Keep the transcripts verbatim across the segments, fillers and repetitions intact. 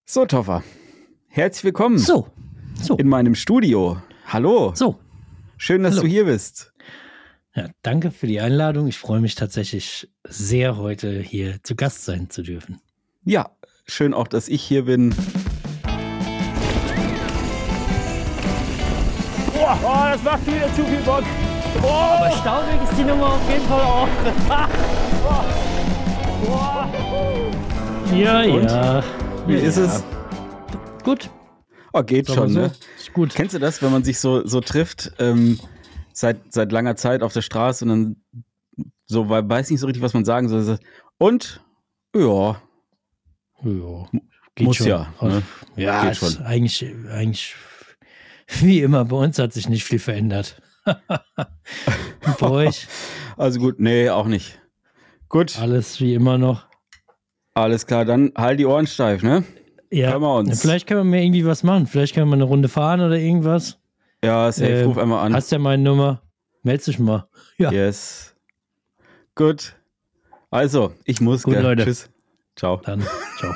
So, Toffer, herzlich willkommen So, so, in meinem Studio. Hallo, so. schön, dass Hallo. du hier bist. Ja, danke für die Einladung. Ich freue mich tatsächlich sehr, heute hier zu Gast sein zu dürfen. Ja, schön auch, dass ich hier bin. Boah, oh, das macht wieder zu viel Bock. Oh, Aber staubig ist die Nummer auf jeden Fall auch. Ja, Und? ja. Wie ja, ist ja. es? Gut. Oh, geht Sagen wir schon, so. ne? Ist gut. Kennst du das, wenn man sich so, so trifft, ähm, seit, seit langer Zeit auf der Straße und dann so, weil weiß nicht so richtig, was man sagen soll. So, und? Ja, Ja, muss schon. ja. Ne? Ja, Geht ist schon. Eigentlich, eigentlich wie immer. Bei uns hat sich nicht viel verändert. Und bei euch Also gut, nee, auch nicht. Gut, alles wie immer noch. alles klar, dann halt die Ohren steif, ne? Ja, Hören wir uns. vielleicht können wir mir irgendwie was machen. Vielleicht können wir mal eine Runde fahren oder irgendwas. Ja, safe, Ähm, ruf einmal an. Hast ja meine Nummer. Meld dich mal. Ja. Yes. Gut. Also, ich muss, Gut, gell. Leute. Tschüss. Ciao. Dann, ciao.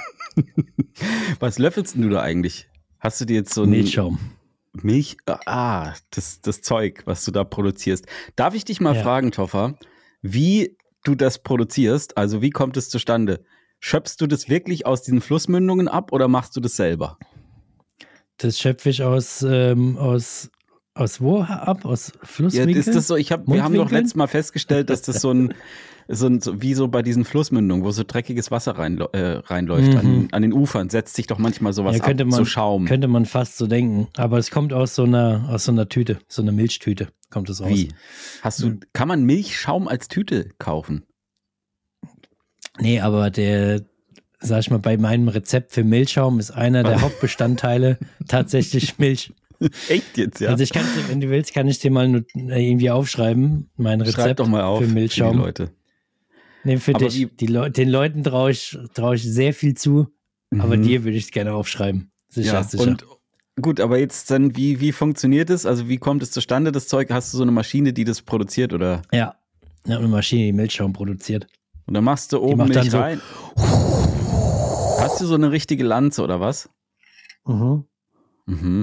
Was löffelst denn du da eigentlich? Hast du dir jetzt so ein Milchschaum. Milch? Ah, das, das Zeug, was du da produzierst. Darf ich dich mal Ja. fragen, Toffer, wie du das produzierst? Also, wie kommt es zustande? Schöpfst du das wirklich aus diesen Flussmündungen ab oder machst du das selber? Das schöpfe ich aus, ähm, aus, aus wo ab? Aus Ja, Flusswinkeln? ist das so? Ich hab, wir haben doch Mundwinkeln? letztes Mal festgestellt, dass das so ein, so ein so, wie so bei diesen Flussmündungen, wo so dreckiges Wasser rein, äh, reinläuft, Mhm. an, an den Ufern, setzt sich doch manchmal sowas Ja, könnte ab, man, so Schaum. könnte man fast so denken. Aber es kommt aus so einer, aus so einer Tüte, so einer Milchtüte kommt es raus. Wie? Hast du, kann man Milchschaum als Tüte kaufen? Nee, aber der, sag ich mal, bei meinem Rezept für Milchschaum ist einer der Hauptbestandteile tatsächlich Milch. Echt jetzt, ja? Also ich kann, dir, wenn du willst, kann ich dir mal nur irgendwie aufschreiben, mein Rezept Schreib doch mal auf für für Milchschaum. die Leute. Nee, für Aber dich. wie- Die Leu den Leuten traue ich, trau ich sehr viel zu, aber Mhm. dir würde ich es gerne aufschreiben. Sicher, Ja, sicher. und gut, aber jetzt dann, wie, wie funktioniert es? Also wie kommt es zustande, das Zeug? Hast du so eine Maschine, die das produziert oder? ja, ich habe eine Maschine, die Milchschaum produziert. Und dann machst du oben macht dann Milch so- rein. Hast du so eine richtige Lanze oder was? Mhm. Mhm.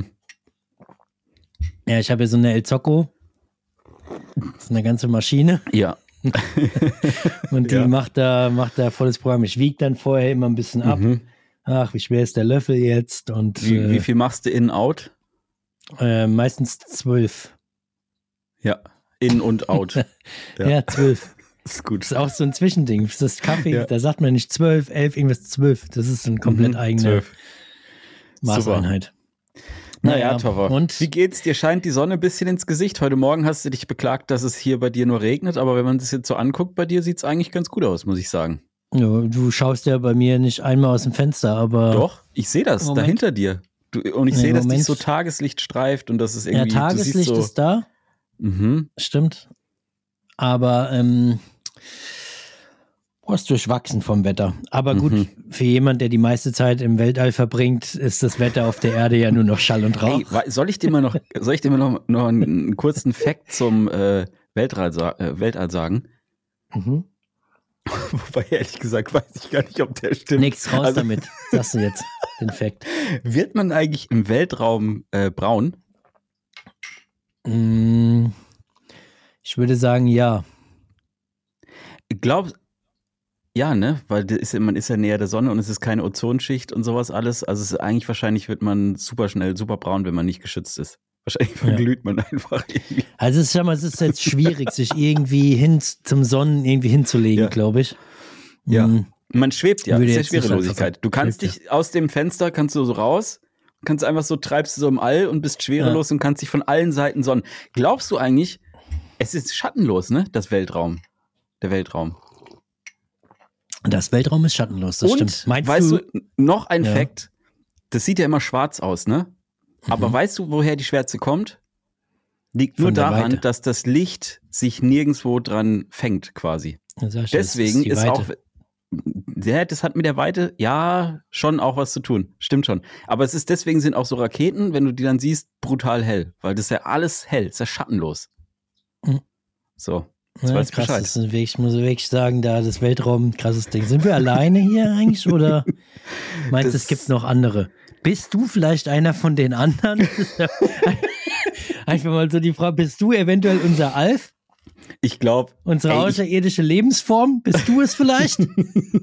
Ja, ich habe hier so eine El Zocco. Das ist eine ganze Maschine. Ja. Und die Ja. macht da, macht da volles Programm. Ich wiege dann vorher immer ein bisschen ab. Mhm. Ach, wie schwer ist der Löffel jetzt? Und Wie, äh, wie viel machst du in, out? äh, meistens zwölf. Ja. In und out. Ja. Ja, zwölf. Ist gut. Das ist auch so ein Zwischending. Das ist Kaffee, Ja. da sagt man nicht zwölf, elf, irgendwas zwölf. Das ist eine komplett Mhm, eigene zwölf. Maßeinheit. Naja, Naja, Toffer. und- Wie geht's? Dir scheint die Sonne ein bisschen ins Gesicht. Heute Morgen hast du dich beklagt, dass es hier bei dir nur regnet, aber wenn man das jetzt so anguckt, bei dir sieht's eigentlich ganz gut aus, muss ich sagen. Ja, du schaust ja bei mir nicht einmal aus dem Fenster, aber Doch, ich sehe das, Moment. dahinter dir. Du, und ich Nee, sehe, dass dich Moment. so Tageslicht streift und das ist ja, irgendwie, du Tageslicht siehst so, ist da, mhm. stimmt. Aber ähm, boah, ist durchwachsen vom Wetter. Aber gut, Mhm. für jemand, der die meiste Zeit im Weltall verbringt, ist das Wetter auf der Erde ja nur noch Schall und Rauch. Ey, wa- soll ich dir mal noch, soll ich dir mal noch, noch einen, einen kurzen Fact zum äh, Weltall, sa- äh, Weltall sagen? Mhm. Wobei, ehrlich gesagt, weiß ich gar nicht, ob der stimmt. Nix, raus Also- damit, sagst du jetzt, den Fact. Wird man eigentlich im Weltraum äh, braun? Mm, Ich würde sagen, ja. Ich glaube, ja, ne? Weil das ist, ja- man ist ja näher der Sonne und es ist keine Ozonschicht und sowas alles. Also es ist eigentlich wahrscheinlich wird man super schnell super braun, wenn man nicht geschützt ist. Wahrscheinlich verglüht man einfach irgendwie. Also es ist, schau mal, es ist jetzt schwierig, sich irgendwie hin zum Sonnen irgendwie hinzulegen, Ja. glaube ich. Ja. Mm, Man schwebt ja, Würde das ist ja jetzt nicht Schwerelosigkeit. einfach- Du kannst schwebt, dich aus dem Fenster, kannst du so raus, kannst einfach so, treibst du so im All und bist schwerelos und kannst dich von allen Seiten sonnen. Glaubst du eigentlich, es ist schattenlos, ne? Das Weltraum. Der Weltraum. Das Weltraum ist schattenlos, das und, stimmt. Meinst weißt du, du, noch ein Ja. Fakt, das sieht ja immer schwarz aus, ne? Aber Mhm. weißt du, woher die Schwärze kommt? Liegt nur Von der daran, Weite. dass das Licht sich nirgendwo dran fängt, quasi. Ja, sag ich ja, es Deswegen die ist, Weite. auch, ja, das hat mit der Weite, ja, schon auch was zu tun. Stimmt schon. Aber es ist, deswegen sind auch so Raketen, wenn du die dann siehst, brutal hell. Weil das ist ja alles hell, ist ja schattenlos. Mhm. So. Jetzt Ja, weißt du krass, Bescheid. das ist wirklich, ich muss wirklich sagen, da das Weltraum, krasses Ding. Sind wir alleine hier eigentlich oder meinst du, Das- es gibt noch andere? Bist du vielleicht einer von den anderen? Einfach mal so die Frage, bist du eventuell unser Alf? Ich glaube, Unsere Ey, ich- außerirdische Lebensform? Bist du es vielleicht? Also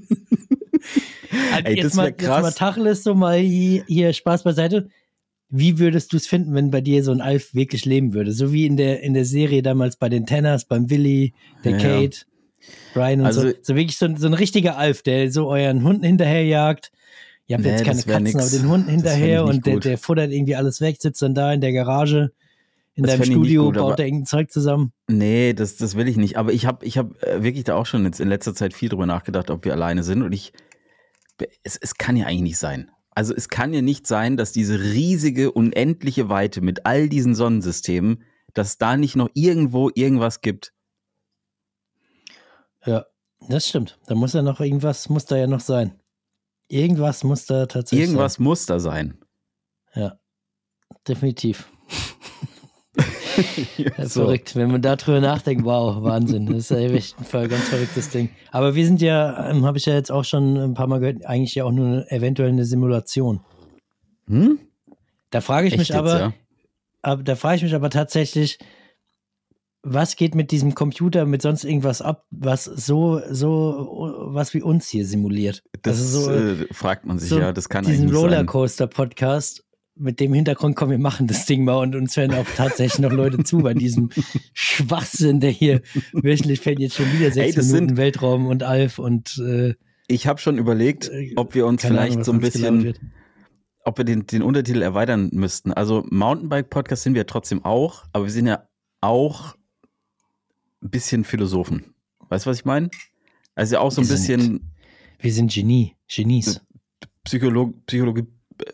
Ey, jetzt, das mal, wär jetzt mal krass. Tacheles, so mal hier, hier Spaß beiseite. Wie würdest du es finden, wenn bei dir so ein Alf wirklich leben würde? So wie in der, in der Serie damals bei den Tenners, beim Willi, der Ja, Kate, Brian und Also- so. So wirklich so, ein- so ein richtiger Alf, der so euren Hunden hinterherjagt. Ihr habt Nee, jetzt keine das wär Katzen, nix. aber den Hunden Das fänd ich hinterher nicht und der, gut. der futtert irgendwie alles weg, sitzt dann da in der Garage, in Das deinem fänd ich nicht Studio, gut, aber- baut er irgendein Zeug zusammen. Nee, das, das will ich nicht. Aber ich habe ich hab äh, wirklich da auch schon jetzt in letzter Zeit viel drüber nachgedacht, ob wir alleine sind. Und ich, es, es kann ja eigentlich nicht sein. Also es kann ja nicht sein, dass diese riesige, unendliche Weite mit all diesen Sonnensystemen, dass da nicht noch irgendwo irgendwas gibt. Ja, das stimmt. Da muss ja noch irgendwas, muss da ja noch sein. Irgendwas muss da tatsächlich Irgendwas muss da sein. sein. Ja, definitiv. Ja, So. Verrückt, wenn man da drüber nachdenkt, wow, Wahnsinn. Das ist ja echt ein voll- ganz verrücktes Ding. Aber wir sind ja, ähm, habe ich ja jetzt auch schon ein paar Mal gehört, eigentlich ja auch nur eine, eventuell eine Simulation. Hm? Da frage ich Echt mich jetzt, aber, ja? aber, da frage ich mich aber tatsächlich, was geht mit diesem Computer, mit sonst irgendwas ab, was so, so, was wie uns hier simuliert? Das also so, äh, fragt man sich so ja, das kann diesen eigentlich nicht sein. Rollercoaster-Podcast mit dem Hintergrund, komm, wir machen das Ding mal und uns hören auch tatsächlich noch Leute zu bei diesem Schwachsinn, der hier wöchentlich fällt jetzt schon wieder sechs Ey, das Minuten sind- Weltraum und Alf und äh, Ich habe schon überlegt, ob wir uns keine vielleicht Ahnung, was so ein uns gelabert bisschen, wird. ob wir den, den Untertitel erweitern müssten. Also Mountainbike-Podcast sind wir trotzdem auch, aber wir sind ja auch ein bisschen Philosophen. Weißt du, was ich meine? Also auch so ein Wir sind bisschen Wir sind Genie, Genies. Psycholog, Psychologie,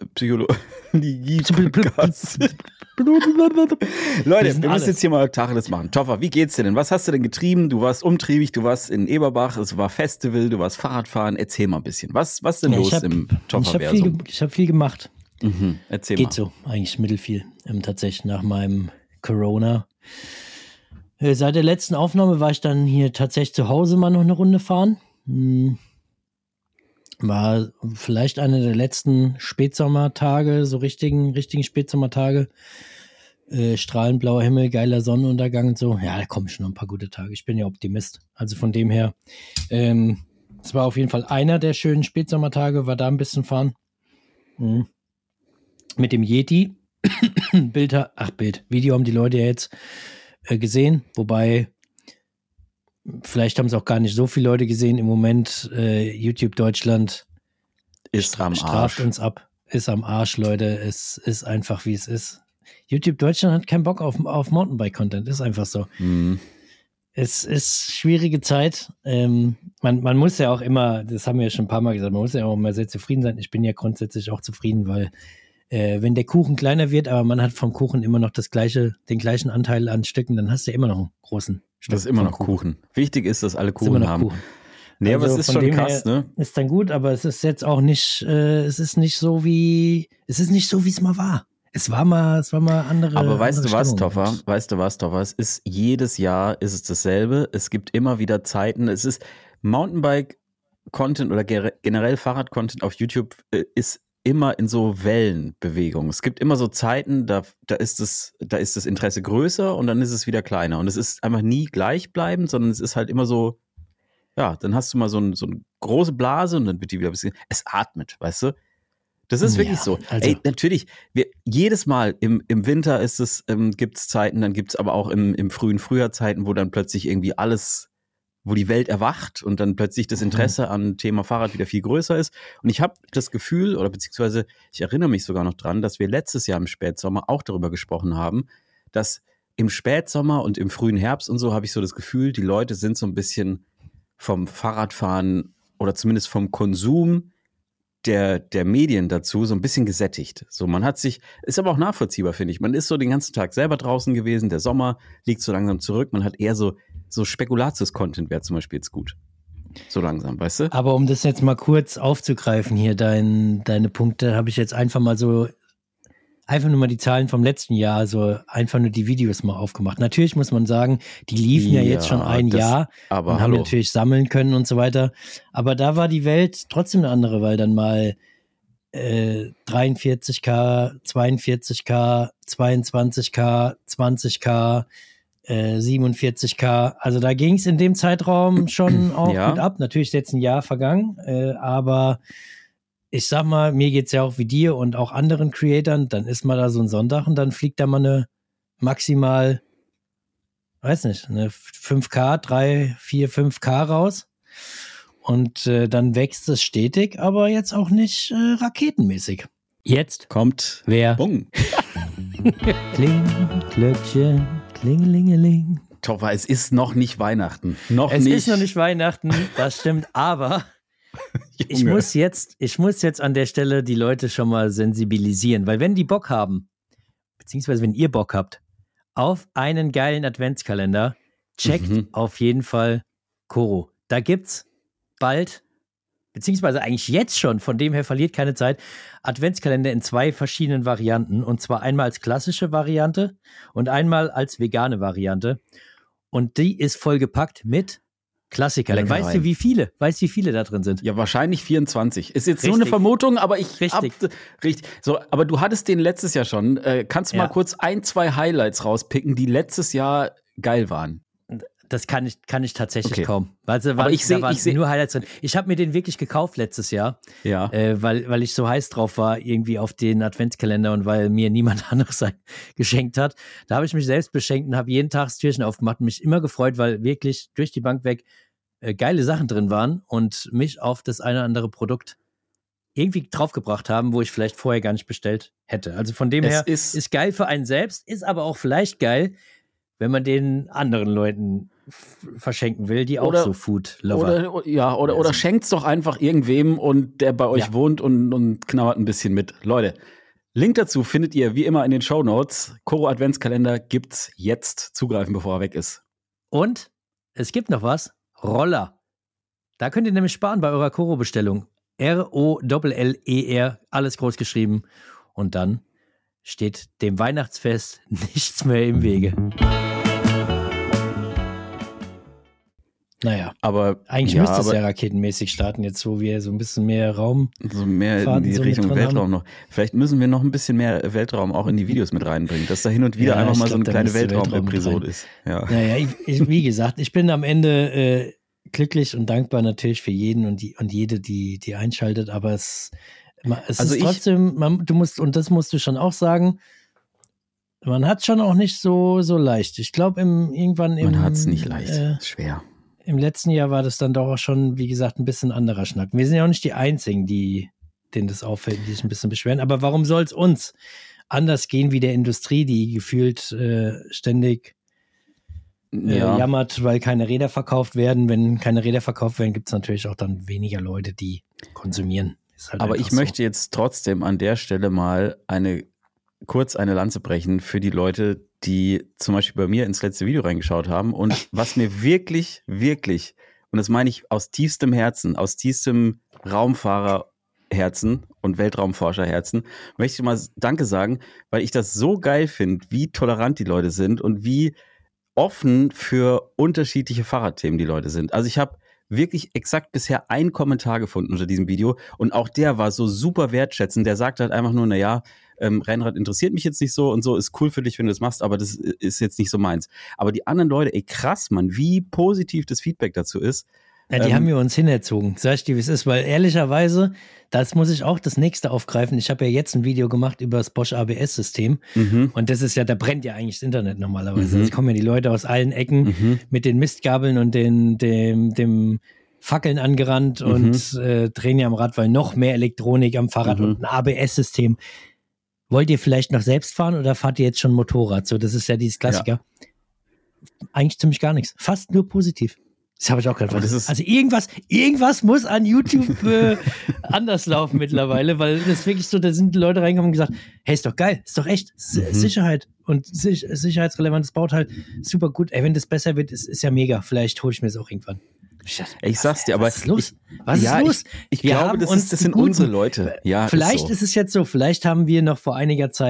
Psychologie-Podcast. Leute, wir sind müssen alles. jetzt hier mal Tacheles machen. Toffer, wie geht's dir denn? Was hast du denn getrieben? Du warst umtriebig, du warst in Eberbach, es war Festival, du warst Fahrradfahren. Erzähl mal ein bisschen. Was, was denn Ja, los ich hab- im Ich habe viel, Tofferversum? ge- ich hab viel gemacht. Mhm, erzähl Geht mal. so, eigentlich mittelfiel. Ähm, tatsächlich nach meinem Corona. Äh, seit der letzten Aufnahme war ich dann hier tatsächlich zu Hause mal noch eine Runde fahren. Hm. War vielleicht eine der letzten Spätsommertage, so richtigen, richtigen Spätsommertage. Äh, strahlend blauer Himmel, geiler Sonnenuntergang und so. Ja, da kommen schon noch ein paar gute Tage. Ich bin ja Optimist. Also von dem her, ähm, es war auf jeden Fall einer der schönen Spätsommertage, war da ein bisschen fahren. Mhm. Mit dem Yeti. Bild, ach Bild, Video haben die Leute ja jetzt äh, gesehen, wobei vielleicht haben es auch gar nicht so viele Leute gesehen. Im Moment äh, YouTube Deutschland Ist am straft Arsch. uns ab, ist am Arsch, Leute. Es ist einfach, wie es ist. YouTube Deutschland hat keinen Bock auf, auf Mountainbike-Content, ist einfach so. Mhm. Es ist schwierige Zeit. Ähm, man, man muss ja auch immer, das haben wir ja schon ein paar Mal gesagt, man muss ja auch immer sehr zufrieden sein. Ich bin ja grundsätzlich auch zufrieden, weil äh, wenn der Kuchen kleiner wird, aber man hat vom Kuchen immer noch das gleiche, den gleichen Anteil an Stücken, dann hast du ja immer noch einen großen Stück. Das ist immer vom noch Kuchen. Wichtig ist, dass alle Ist immer Kuchen noch haben. Kuchen. Nee, aber Also es ist von schon dem krass, her ne? Ist dann gut, aber es ist jetzt auch nicht, äh, es ist nicht so wie, es ist nicht so, wie es mal war. Es war mal, es war mal andere. Aber weißt du andere was, Stimmung. Toffer? Weißt du was, Toffer? Es ist jedes Jahr ist es dasselbe. Es gibt immer wieder Zeiten. Es ist Mountainbike-Content oder ger- generell Fahrrad-Content auf YouTube äh, ist immer in so Wellenbewegungen. Es gibt immer so Zeiten, da, da ist es, da ist das Interesse größer und dann ist es wieder kleiner. Und es ist einfach nie gleichbleibend, sondern es ist halt immer so, ja, dann hast du mal so, ein, so eine große Blase und dann wird die wieder ein bisschen, es atmet, weißt du? Das ist wirklich Ja, so. also- Ey, natürlich, wir, jedes Mal im, im Winter ist es, ähm, gibt es Zeiten, dann gibt es aber auch im, im frühen Frühjahr Zeiten, wo dann plötzlich irgendwie alles, wo die Welt erwacht und dann plötzlich das Interesse Mhm. an Thema Fahrrad wieder viel größer ist. Und ich habe das Gefühl, oder beziehungsweise ich erinnere mich sogar noch dran, dass wir letztes Jahr im Spätsommer auch darüber gesprochen haben, dass im Spätsommer und im frühen Herbst und so habe ich so das Gefühl, die Leute sind so ein bisschen vom Fahrradfahren oder zumindest vom Konsum der, der Medien dazu so ein bisschen gesättigt. So, man hat sich, ist aber auch nachvollziehbar, finde ich. Man ist so den ganzen Tag selber draußen gewesen, der Sommer liegt so langsam zurück, man hat eher so, so Spekulatius-Content wäre zum Beispiel jetzt gut. So langsam, weißt du? Aber um das jetzt mal kurz aufzugreifen hier, dein, deine Punkte, habe ich jetzt einfach mal so einfach nur mal die Zahlen vom letzten Jahr, so einfach nur die Videos mal aufgemacht. Natürlich muss man sagen, die liefen ja, ja jetzt schon ein das, Jahr aber und hallo. haben natürlich sammeln können und so weiter. Aber da war die Welt trotzdem eine andere, weil dann mal äh, dreiundvierzig K, zweiundvierzig K, zweiundzwanzig K, zwanzig K, äh, siebenundvierzig K. Also da ging es in dem Zeitraum schon auch ja. gut ab. Natürlich ist jetzt ein Jahr vergangen, äh, aber ich sag mal, mir geht's ja auch wie dir und auch anderen Creatoren, dann ist mal da so ein Sonntag und dann fliegt da mal eine maximal, weiß nicht, eine fünf K, drei, vier, fünf K raus. Und äh, dann wächst es stetig, aber jetzt auch nicht äh, raketenmäßig. Jetzt kommt wer? Bung. Kling, Glöckchen, klingelingeling. Topper, es ist noch nicht Weihnachten. Noch es nicht. ist noch nicht Weihnachten, das stimmt, aber ich muss jetzt, ich muss jetzt an der Stelle die Leute schon mal sensibilisieren, weil wenn die Bock haben, beziehungsweise wenn ihr Bock habt, auf einen geilen Adventskalender, checkt mhm. auf jeden Fall Koro. Da gibt's bald, beziehungsweise eigentlich jetzt schon, von dem her verliert keine Zeit, Adventskalender in zwei verschiedenen Varianten. Und zwar einmal als klassische Variante und einmal als vegane Variante. Und die ist vollgepackt mit Klassikern. Leckereien. Weißt du, wie viele? Weißt du, wie viele da drin sind? Ja, wahrscheinlich vierundzwanzig. Ist jetzt Richtig. nur eine Vermutung, aber ich Richtig. Hab, richtig. So, aber du hattest den letztes Jahr schon. Äh, kannst du Ja. mal kurz ein, zwei Highlights rauspicken, die letztes Jahr geil waren? Das kann ich, kann ich tatsächlich Okay. kaum. Weil da Aber waren, ich seh- da waren ich seh- nur Highlights drin. Ich habe mir den wirklich gekauft letztes Jahr, Ja. äh, weil, weil ich so heiß drauf war, irgendwie auf den Adventskalender und weil mir niemand anderes ein geschenkt hat. Da habe ich mich selbst beschenkt und habe jeden Tag das Türchen aufgemacht und mich immer gefreut, weil wirklich durch die Bank weg äh, geile Sachen drin waren und mich auf das eine oder andere Produkt irgendwie draufgebracht haben, wo ich vielleicht vorher gar nicht bestellt hätte. Also von dem Es her ist- ist geil für einen selbst, ist aber auch vielleicht geil, wenn man den anderen Leuten f- verschenken will, die auch Oder- so Food-Lover. Oder, ja, oder, oder sind. schenkt's doch einfach irgendwem und der bei euch Ja. wohnt und, und knabbert ein bisschen mit. Leute, Link dazu findet ihr wie immer in den Shownotes. Koro Adventskalender gibt's jetzt. Zugreifen, bevor er weg ist. Und es gibt noch was, Roller. Da könnt ihr nämlich sparen bei eurer Koro-Bestellung. R O L L E R, alles groß geschrieben. Und dann steht dem Weihnachtsfest nichts mehr im Wege. Naja, Aber eigentlich ja, müsste es aber ja raketenmäßig starten, jetzt wo wir so ein bisschen mehr Raum. so mehr Faden in die so mit Richtung drin Weltraum haben. noch. Vielleicht müssen wir noch ein bisschen mehr Weltraum auch in die Videos mit reinbringen, dass da hin und wieder Ja, einfach ich mal so glaub, eine da kleine müsste Weltraum mit Weltraum-Episode rein. ist. Ja. Naja, ich, ich, wie gesagt, ich bin am Ende äh, glücklich und dankbar natürlich für jeden und, die, und jede, die, die einschaltet, aber es, ma- es Also ist ich- trotzdem, man, du musst, und das musst du schon auch sagen, man hat schon auch nicht so, so leicht. Ich glaube, im irgendwann im, Man hat's nicht leicht. Äh, Schwer. im letzten Jahr war das dann doch auch schon, wie gesagt, ein bisschen anderer Schnack. Wir sind ja auch nicht die Einzigen, die, denen das auffällt, die sich ein bisschen beschweren. Aber warum soll es uns anders gehen wie der Industrie, die gefühlt äh, ständig äh, Ja. jammert, weil keine Räder verkauft werden. Wenn keine Räder verkauft werden, gibt es natürlich auch dann weniger Leute, die konsumieren. Ist halt Aber einfach ich möchte jetzt trotzdem an der Stelle mal eine kurz eine Lanze brechen für die Leute, die zum Beispiel bei mir ins letzte Video reingeschaut haben. Und was mir wirklich, wirklich, und das meine ich aus tiefstem Herzen, aus tiefstem Raumfahrerherzen und Weltraumforscherherzen, möchte ich mal Danke sagen, weil ich das so geil finde, wie tolerant die Leute sind und wie offen für unterschiedliche Fahrradthemen die Leute sind. Also ich habe wirklich exakt bisher einen Kommentar gefunden unter diesem Video und auch der war so super wertschätzend. Der sagt halt einfach nur, na ja, ähm, Rennrad interessiert mich jetzt nicht so und so, ist cool für dich, wenn du das machst, aber das ist jetzt nicht so meins. Aber die anderen Leute, ey krass, Mann, wie positiv das Feedback dazu ist. Ja, die Ähm, haben wir uns hinerzogen. Sag ich dir, wie es ist, weil ehrlicherweise, das muss ich auch das nächste aufgreifen. Ich habe ja jetzt ein Video gemacht über das Bosch A B S-System. Mhm. Und das ist ja, da brennt ja eigentlich das Internet normalerweise. Mhm. Es kommen ja die Leute aus allen Ecken Mhm. mit den Mistgabeln und den, dem, dem Fackeln angerannt Mhm. und äh, drehen ja am Rad, weil noch mehr Elektronik am Fahrrad Mhm. und ein A B S-System. Wollt ihr vielleicht noch selbst fahren oder fahrt ihr jetzt schon Motorrad? So, das ist ja dieses Klassiker. Eigentlich ziemlich gar nichts. Fast nur positiv. Das habe ich auch gerade. Aber das ist- Also irgendwas, irgendwas muss an YouTube äh, anders laufen mittlerweile, weil das ist wirklich so, da sind Leute reingekommen und gesagt, hey, ist doch geil, ist doch echt, S- Mhm. Sicherheit und sich, sicherheitsrelevantes Bauteil, super gut. Ey, wenn das besser wird, ist, ist ja mega. Vielleicht hole ich mir das auch irgendwann. Ich sag's dir, aber was ist los? ich- Was ja, ist los? Ich Wir glaube, haben das, uns ist, das die sind guten- unsere Leute. Ja, Vielleicht ist ist, so. es jetzt so, vielleicht haben wir noch vor einiger Zeit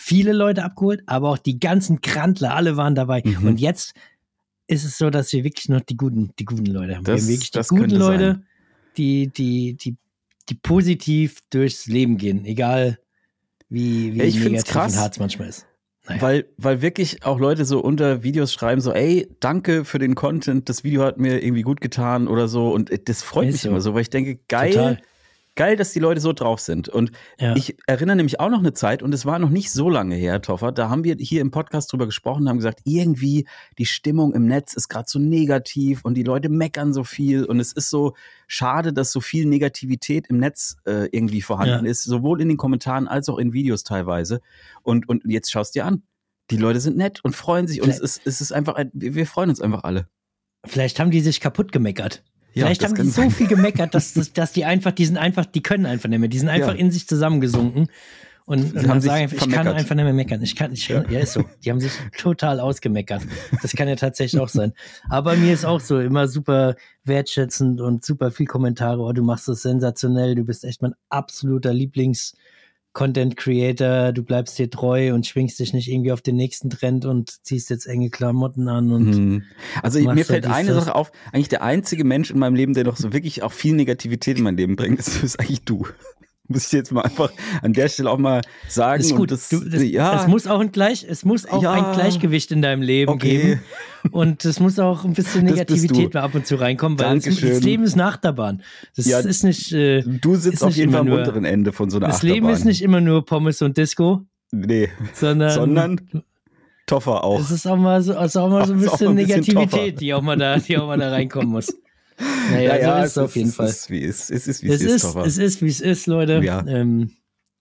viele Leute abgeholt, aber auch die ganzen Krantler, alle waren dabei. Mhm. Und jetzt ist es so, dass wir wirklich noch die guten, die guten Leute haben. Das- wir haben wirklich die das guten könnte Leute, sein. die, die, die, die positiv durchs Leben gehen, egal wie, wie Ja, ich find's negativ krass. und hart es manchmal ist. Naja. Weil, weil wirklich auch Leute so unter Videos schreiben so, ey, danke für den Content, das Video hat mir irgendwie gut getan oder so und das freut Ist mich so. immer so, weil ich denke, geil, Total. geil, dass die Leute so drauf sind. Und Ja. ich erinnere nämlich auch noch eine Zeit, und es war noch nicht so lange her, Toffer, da haben wir hier im Podcast drüber gesprochen, haben gesagt, irgendwie die Stimmung im Netz ist gerade so negativ und die Leute meckern so viel und es ist so schade, dass so viel Negativität im Netz äh, irgendwie vorhanden Ja. ist, sowohl in den Kommentaren als auch in Videos teilweise. Und, und jetzt schaust dir an. Die Leute sind nett und freuen sich und es ist, es ist einfach, ein- wir wir freuen uns einfach alle. Vielleicht haben die sich kaputt gemeckert. Ja, Vielleicht das haben die kann so sein. viel gemeckert, dass, dass, dass die einfach, die sind einfach, die können einfach nicht mehr. Die sind einfach Ja. in sich zusammengesunken und, und haben dann sich sagen, ich kann vermeckert. einfach nicht mehr meckern. Ich kann, ich kann, ja. ist so. Die haben sich total ausgemeckert. Das kann ja tatsächlich auch sein. Aber mir ist auch so immer super wertschätzend und super viel Kommentare. Oh, du machst das sensationell. Du bist echt mein absoluter Lieblings- Content Creator, du bleibst dir treu und schwingst dich nicht irgendwie auf den nächsten Trend und ziehst jetzt enge Klamotten an und Mhm. Also ich, machst mir da fällt dies, eine das. Sache auf, eigentlich der einzige Mensch in meinem Leben, der doch so wirklich auch viel Negativität in mein Leben bringt, ist, ist eigentlich du. Muss ich jetzt mal einfach an der Stelle auch mal sagen. ist gut. Und das, du, das, ja, es muss auch ein Gleich, es muss auch Ja. ein Gleichgewicht in deinem Leben Okay. geben und es muss auch ein bisschen Das bist Negativität du. mal ab und zu reinkommen, weil es, Dankeschön. das Leben ist eine Achterbahn. Das Ja, ist nicht. Äh, du ist sitzt auf nicht jeden Fall am immer nur- unteren Ende von so einer das Achterbahn. Leben ist nicht immer nur Pommes und Disco, Nee, sondern, sondern Toffer auch. es ist auch mal so, es ist auch mal so ein Es ist auch bisschen mal ein bisschen Negativität, toffer. die auch mal da, die auch mal da reinkommen muss. Naja, so ist es auf jeden es Fall. Ist, wie es, es ist, wie es Es ist, ist, Toffer. es ist, wie es ist, Leute. Ja. Ähm,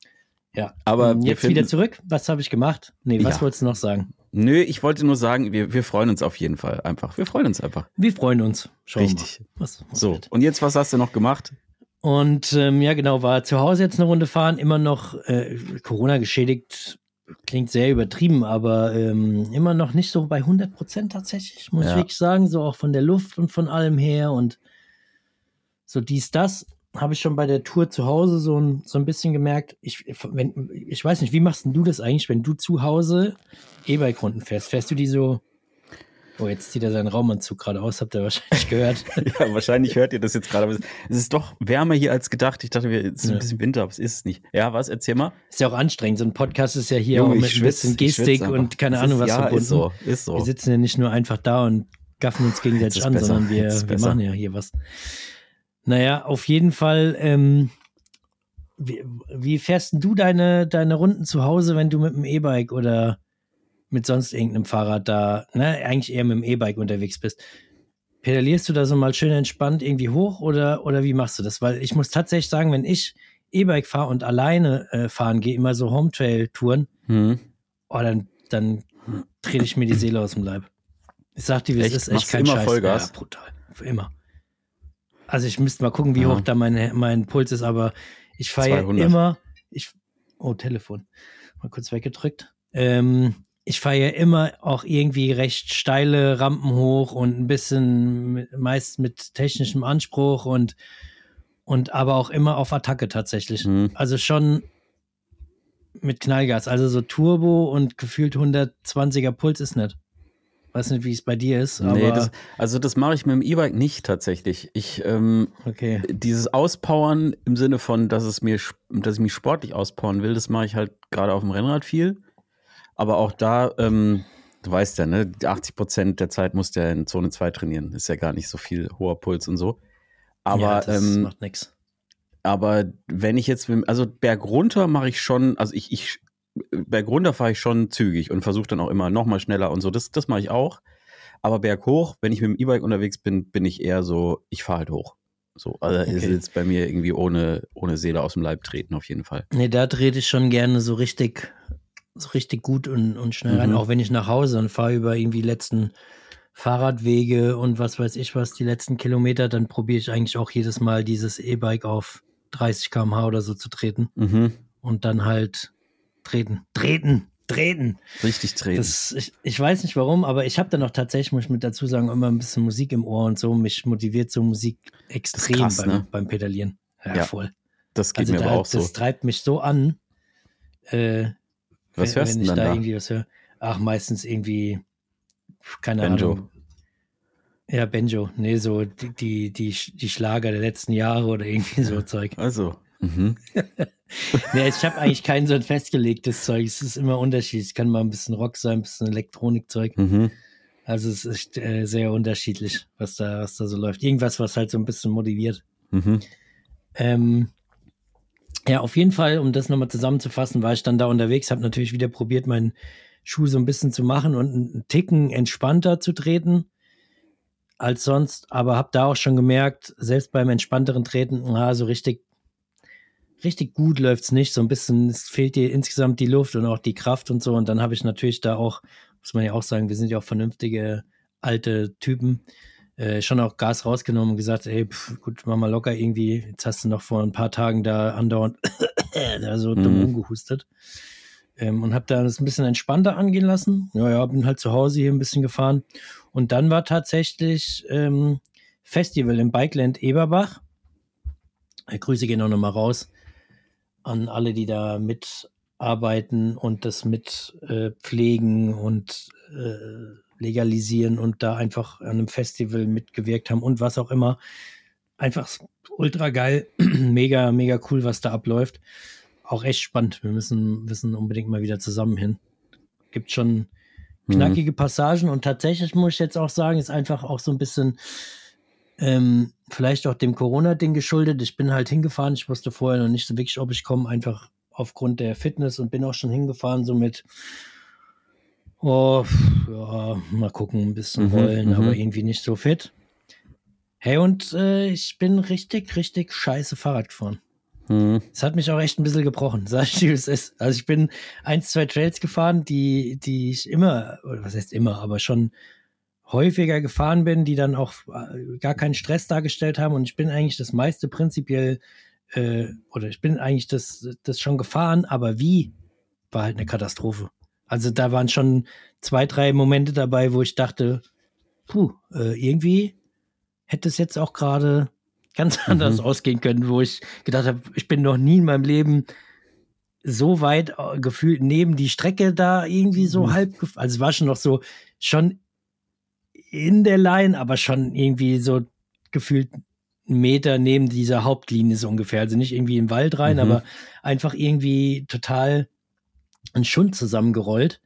ja. Aber Ähm, wir jetzt finden- wieder zurück. Was habe ich gemacht? Nee, was Ja. wolltest du noch sagen? Nö, ich wollte nur sagen, wir, wir freuen uns auf jeden Fall einfach. Wir freuen uns einfach. Wir freuen uns. Schauen Richtig. wir mal. Was, was So, wird. und jetzt, was hast du noch gemacht? Und ähm, ja, genau, war zu Hause jetzt eine Runde fahren, immer noch äh, Corona geschädigt, klingt sehr übertrieben, aber ähm, immer noch nicht so bei hundert Prozent tatsächlich, muss Ja. ich wirklich sagen, so auch von der Luft und von allem her und so dies, das habe ich schon bei der Tour zu Hause so ein, so ein bisschen gemerkt. Ich, wenn, ich weiß nicht, wie machst denn du das eigentlich, wenn du zu Hause E-Bike-Runden fährst? Fährst du die so, oh, jetzt zieht er seinen Raumanzug gerade aus, habt ihr wahrscheinlich gehört. Ja, wahrscheinlich hört ihr das jetzt gerade. Aber es- es ist doch wärmer hier als gedacht. Ich dachte, wir- es ist Ja. ein bisschen Winter, aber es ist es nicht. Ja, was? Erzähl mal. Ist ja auch anstrengend. So ein Podcast ist ja hier Junge, auch ich mit ein schwitz, bisschen ich Gestik schwitz einfach. und keine Es Ahnung ist, was ja, verbunden. ist so, ist so. Wir sitzen ja nicht nur einfach da und gaffen uns gegenseitig Jetzt ist an, besser, sondern wir, jetzt ist wir besser. machen ja hier was. Naja, auf jeden Fall, ähm, wie, wie fährst denn du deine, deine Runden zu Hause, wenn du mit dem E-Bike oder mit sonst irgendeinem Fahrrad da, ne, eigentlich eher mit dem E-Bike unterwegs bist? Pedalierst du da so mal schön entspannt irgendwie hoch oder, oder wie machst du das? Weil ich muss tatsächlich sagen, wenn ich E-Bike fahre und alleine äh, fahren gehe, immer so Home-Trail-Touren, Hm. oh, dann, dann trete ich mir die Seele aus dem Leib. Ich sag dir, wie es Echt? ist echt Machst du kein immer Scheiß. Vollgas? Ja, brutal. Für immer. Also ich müsste mal gucken, wie Ja. hoch da mein, mein Puls ist, aber ich fahre ja zweihundert. immer, ich, oh, Telefon, mal kurz weggedrückt. Ähm, ich fahre ja immer auch irgendwie recht steile Rampen hoch und ein bisschen mit, meist mit technischem Anspruch und, und aber auch immer auf Attacke tatsächlich. Hm. Also schon mit Knallgas, also so Turbo und gefühlt hundertzwanziger Puls ist nicht. Weiß nicht, wie es bei dir ist, aber Nee, das, also das mache ich mit dem E-Bike nicht tatsächlich. Ich, ähm, okay. dieses Auspowern im Sinne von, dass es mir, sp- dass ich mich sportlich auspowern will, das mache ich halt gerade auf dem Rennrad viel. Aber auch da, ähm, du weißt ja, ne, achtzig Prozent der Zeit musst du ja in Zone zwei trainieren. Ist ja gar nicht so viel hoher Puls und so. Aber, ja, das ähm, macht nix. aber wenn ich jetzt, mit, also bergunter mache ich schon, also ich, ich bergunter fahre ich schon zügig und versuche dann auch immer noch mal schneller und so. Das, das mache ich auch. Aber berghoch, wenn ich mit dem E-Bike unterwegs bin, bin ich eher so, ich fahre halt hoch. So, also ist Okay. jetzt bei mir irgendwie ohne, ohne Seele aus dem Leib treten, auf jeden Fall. Nee, da trete ich schon gerne so richtig, so richtig gut und, und schnell rein. Mhm. Auch wenn ich nach Hause und fahre über irgendwie letzten Fahrradwege und was weiß ich was, die letzten Kilometer, dann probiere ich eigentlich auch jedes Mal dieses E-Bike auf dreißig Kilometer pro Stunde oder so zu treten Mhm. und dann halt treten, treten, treten. Richtig treten. Das, ich, ich weiß nicht warum, aber ich habe dann auch tatsächlich, muss ich mit dazu sagen, immer ein bisschen Musik im Ohr und so. Mich motiviert so Musik extrem krass, beim, ne? beim Pedalieren. Ja, Ja, voll. das geht Also mir da, aber auch das so. treibt mich so an. Äh, Was wenn, hörst wenn du ich denn da da? irgendwie was höre. Ach, meistens irgendwie, keine Banjo. Ahnung. Ja, Banjo. Nee, so die, die, die, die Schlager der letzten Jahre oder irgendwie so Zeug. Also. Mhm. Nee, ich habe eigentlich kein so ein festgelegtes Zeug. Es ist immer unterschiedlich. Es kann mal ein bisschen Rock sein, ein bisschen Elektronikzeug. Mhm. Also es ist äh, sehr unterschiedlich, was da, was da so läuft. Irgendwas, was halt so ein bisschen motiviert. Mhm. Ähm, ja, auf jeden Fall, um das nochmal zusammenzufassen, war ich dann da unterwegs, habe natürlich wieder probiert, meinen Schuh so ein bisschen zu machen und einen Ticken entspannter zu treten als sonst, aber habe da auch schon gemerkt, selbst beim entspannteren Treten, na, so richtig, richtig gut läuft's nicht. So ein bisschen, es fehlt dir insgesamt die Luft und auch die Kraft und so. Und dann habe ich natürlich da auch, muss man ja auch sagen, wir sind ja auch vernünftige alte Typen, äh, schon auch Gas rausgenommen und gesagt, ey, pf, gut, mach mal locker irgendwie. Jetzt hast du noch vor ein paar Tagen da andauernd da so dumm Mhm. rumgehustet. Ähm, und habe da das ein bisschen entspannter angehen lassen. Ja, ja, bin halt zu Hause hier ein bisschen gefahren. Und dann war tatsächlich ähm, Festival im Bikeland Eberbach. Äh, Grüße gehen auch nochmal raus an alle, die da mitarbeiten und das mit äh, pflegen und äh, legalisieren und da einfach an einem Festival mitgewirkt haben und was auch immer. Einfach ultra geil, mega, mega cool, was da abläuft. Auch echt spannend. Wir müssen, müssen unbedingt mal wieder zusammen hin. Gibt schon knackige Passagen und tatsächlich muss ich jetzt auch sagen, ist einfach auch so ein bisschen ähm, vielleicht auch dem Corona-Ding geschuldet. Ich bin halt hingefahren, ich wusste vorher noch nicht so wirklich, ob ich komme, einfach aufgrund der Fitness und bin auch schon hingefahren, so mit oh, ja, mal gucken, ein bisschen Mhm, rollen, mhm. aber irgendwie nicht so fit. Hey, und äh, ich bin richtig, richtig scheiße Fahrrad gefahren. Mhm. Es hat mich auch echt ein bisschen gebrochen, sag ich dir, wie es ist. Also ich bin ein, zwei Trails gefahren, die, die ich immer, oder was heißt immer, aber schon häufiger gefahren bin, die dann auch äh, gar keinen Stress dargestellt haben. Und ich bin eigentlich das meiste prinzipiell, äh, oder ich bin eigentlich das, das schon gefahren, aber wie, war halt eine Katastrophe. Also da waren schon zwei, drei Momente dabei, wo ich dachte, puh, äh, irgendwie hätte es jetzt auch gerade ganz anders Mhm. ausgehen können, wo ich gedacht habe, ich bin noch nie in meinem Leben so weit äh, gefühlt neben die Strecke da irgendwie so Mhm. halb, gef- also es war schon noch so, schon in der Line, aber schon irgendwie so gefühlt einen Meter neben dieser Hauptlinie so ungefähr. Also nicht irgendwie im Wald rein, Mhm. aber einfach irgendwie total ein Schund zusammengerollt.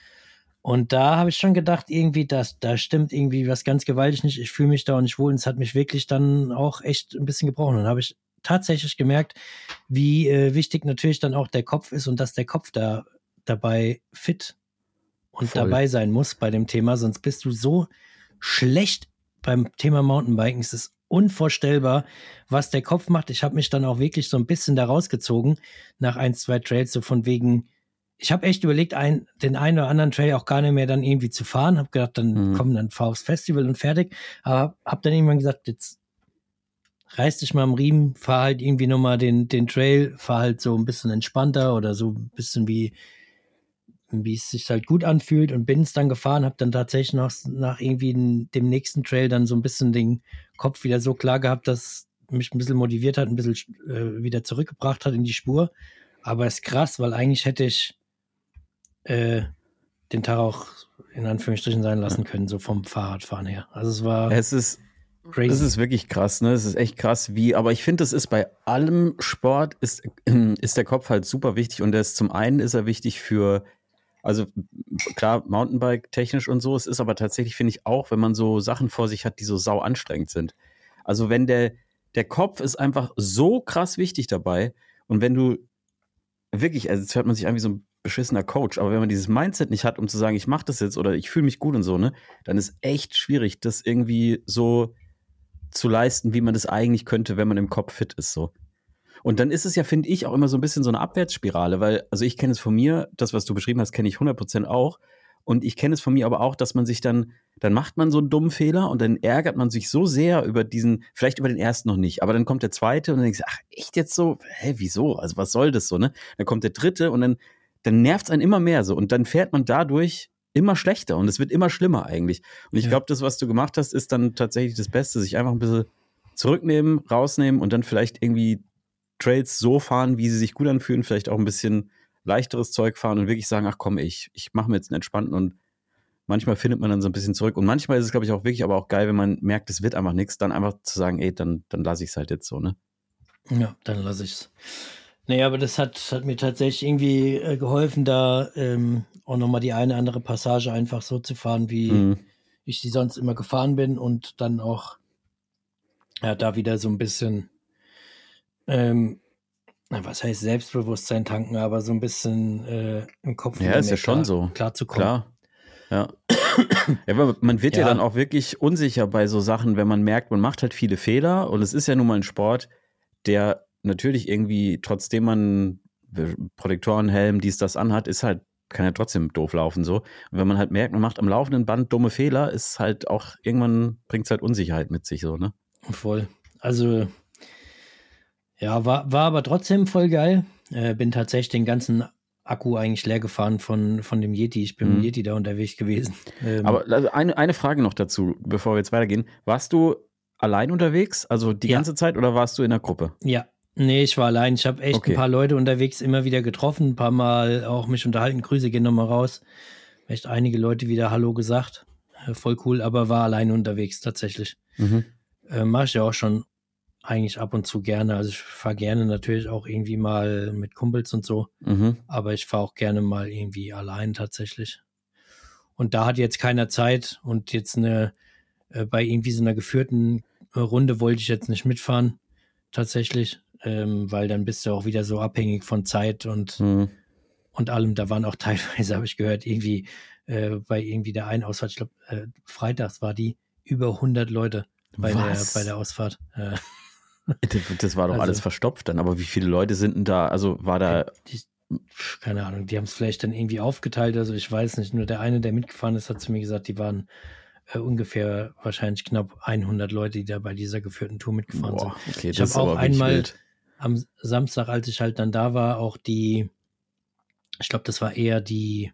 Und da habe ich schon gedacht, irgendwie, das, da stimmt irgendwie was ganz gewaltig nicht. Ich fühle mich da auch nicht wohl und es hat mich wirklich dann auch echt ein bisschen gebrochen. Und dann habe ich tatsächlich gemerkt, wie äh, wichtig natürlich dann auch der Kopf ist und dass der Kopf da dabei fit und Voll. dabei sein muss bei dem Thema, sonst bist du so schlecht beim Thema Mountainbiken. Es ist unvorstellbar, was der Kopf macht. Ich habe mich dann auch wirklich so ein bisschen da rausgezogen nach ein, zwei Trails, so von wegen, ich habe echt überlegt, ein, den einen oder anderen Trail auch gar nicht mehr dann irgendwie zu fahren. Habe gedacht, dann Mhm. komm, dann fahr aufs Festival und fertig. Aber habe dann irgendwann gesagt, jetzt reiß dich mal am Riemen, fahr halt irgendwie nochmal den, den Trail, fahr halt so ein bisschen entspannter oder so ein bisschen wie wie es sich halt gut anfühlt und bin es dann gefahren, habe dann tatsächlich noch nach irgendwie dem nächsten Trail dann so ein bisschen den Kopf wieder so klar gehabt, dass mich ein bisschen motiviert hat, ein bisschen äh, wieder zurückgebracht hat in die Spur. Aber es ist krass, weil eigentlich hätte ich äh, den Tag auch in Anführungsstrichen sein lassen können, so vom Fahrradfahren her. Also es war Es ist, crazy. es ist wirklich krass, ne? Es ist echt krass, wie, aber ich finde, das ist bei allem Sport, ist, ist der Kopf halt super wichtig und der ist zum einen ist er wichtig für, also klar, Mountainbike technisch und so, es ist aber tatsächlich, finde ich auch, wenn man so Sachen vor sich hat, die so sau anstrengend sind. Also wenn der, der Kopf ist einfach so krass wichtig dabei und wenn du wirklich, also jetzt hört man sich an wie so ein beschissener Coach, aber wenn man dieses Mindset nicht hat, um zu sagen, ich mache das jetzt oder ich fühle mich gut und so, ne, dann ist echt schwierig, das irgendwie so zu leisten, wie man das eigentlich könnte, wenn man im Kopf fit ist, so. Und dann ist es ja, finde ich, auch immer so ein bisschen so eine Abwärtsspirale, weil, also ich kenne es von mir, das, was du beschrieben hast, kenne ich hundert Prozent auch. Und ich kenne es von mir aber auch, dass man sich dann, dann macht man so einen dummen Fehler und dann ärgert man sich so sehr über diesen, vielleicht über den ersten noch nicht, aber dann kommt der zweite und dann denkst du, ach, echt jetzt so? Hä, wieso? Also was soll das so, ne? Dann kommt der dritte und dann, dann nervt es einen immer mehr so und dann fährt man dadurch immer schlechter und es wird immer schlimmer eigentlich. Und ich Ja. glaube, das, was du gemacht hast, ist dann tatsächlich das Beste, sich einfach ein bisschen zurücknehmen, rausnehmen und dann vielleicht irgendwie Trails so fahren, wie sie sich gut anfühlen, vielleicht auch ein bisschen leichteres Zeug fahren und wirklich sagen, ach komm, ich, ich mache mir jetzt einen entspannten und manchmal findet man dann so ein bisschen zurück und manchmal ist es, glaube ich, auch wirklich aber auch geil, wenn man merkt, es wird einfach nichts, dann einfach zu sagen, ey, dann, dann lasse ich es halt jetzt so, ne? Ja, dann lasse ich es. Naja, aber das hat, hat mir tatsächlich irgendwie äh, geholfen, da ähm, auch nochmal die eine andere Passage einfach so zu fahren, wie Mhm. ich sie sonst immer gefahren bin und dann auch ja, da wieder so ein bisschen ähm, na, was heißt Selbstbewusstsein tanken, aber so ein bisschen äh, im Kopf Ja, wieder ist ja mehr schon klar, so. klarzukommen. Klar. Ja. Ja, aber man wird ja. Ja. dann auch wirklich unsicher bei so Sachen, wenn man merkt, man macht halt viele Fehler und es ist ja nun mal ein Sport, der natürlich irgendwie, trotzdem man Protektoren, Helm, dies, das anhat, ist halt, kann ja trotzdem doof laufen so. Und wenn man halt merkt, man macht am laufenden Band dumme Fehler, ist halt auch, irgendwann bringt es halt Unsicherheit mit sich so, ne? Voll. Also ja, war, war aber trotzdem voll geil. Äh, bin tatsächlich den ganzen Akku eigentlich leer gefahren von, von dem Yeti. Ich bin Mhm. mit dem Yeti da unterwegs gewesen. Ähm, Aber also eine, eine Frage noch dazu, bevor wir jetzt weitergehen. Warst du allein unterwegs, also die Ja. ganze Zeit, oder warst du in der Gruppe? ja, nee, ich war allein. Ich habe echt Okay. ein paar Leute unterwegs immer wieder getroffen, ein paar Mal auch mich unterhalten. Grüße gehen nochmal raus. Echt einige Leute wieder Hallo gesagt. Äh, voll cool, aber war allein unterwegs tatsächlich. Mhm. Äh, Mache ich ja auch schon eigentlich ab und zu gerne. Also ich fahre gerne natürlich auch irgendwie mal mit Kumpels und so. Mhm. Aber ich fahre auch gerne mal irgendwie allein tatsächlich. Und da hat jetzt keiner Zeit und jetzt eine, äh, bei irgendwie so einer geführten äh, Runde wollte ich jetzt nicht mitfahren, tatsächlich, ähm, weil dann bist du auch wieder so abhängig von Zeit und, Mhm. und allem. Da waren auch teilweise, habe ich gehört, irgendwie äh, bei irgendwie der einen Ausfahrt, ich glaube, äh, freitags war die, über hundert Leute bei, der, Was? bei der Ausfahrt. Äh, Das, das war doch Also- alles verstopft dann, aber wie viele Leute sind denn da? Also war da. die, keine Ahnung, die haben es vielleicht dann irgendwie aufgeteilt, also ich weiß nicht, nur der eine, der mitgefahren ist, hat zu mir gesagt, die waren äh, ungefähr wahrscheinlich knapp hundert Leute, die da bei dieser geführten Tour mitgefahren Boah, sind. okay, Ich das ist habe auch aber wirklich einmal wild. am Samstag, als ich halt dann da war, auch die, ich glaube, das war eher die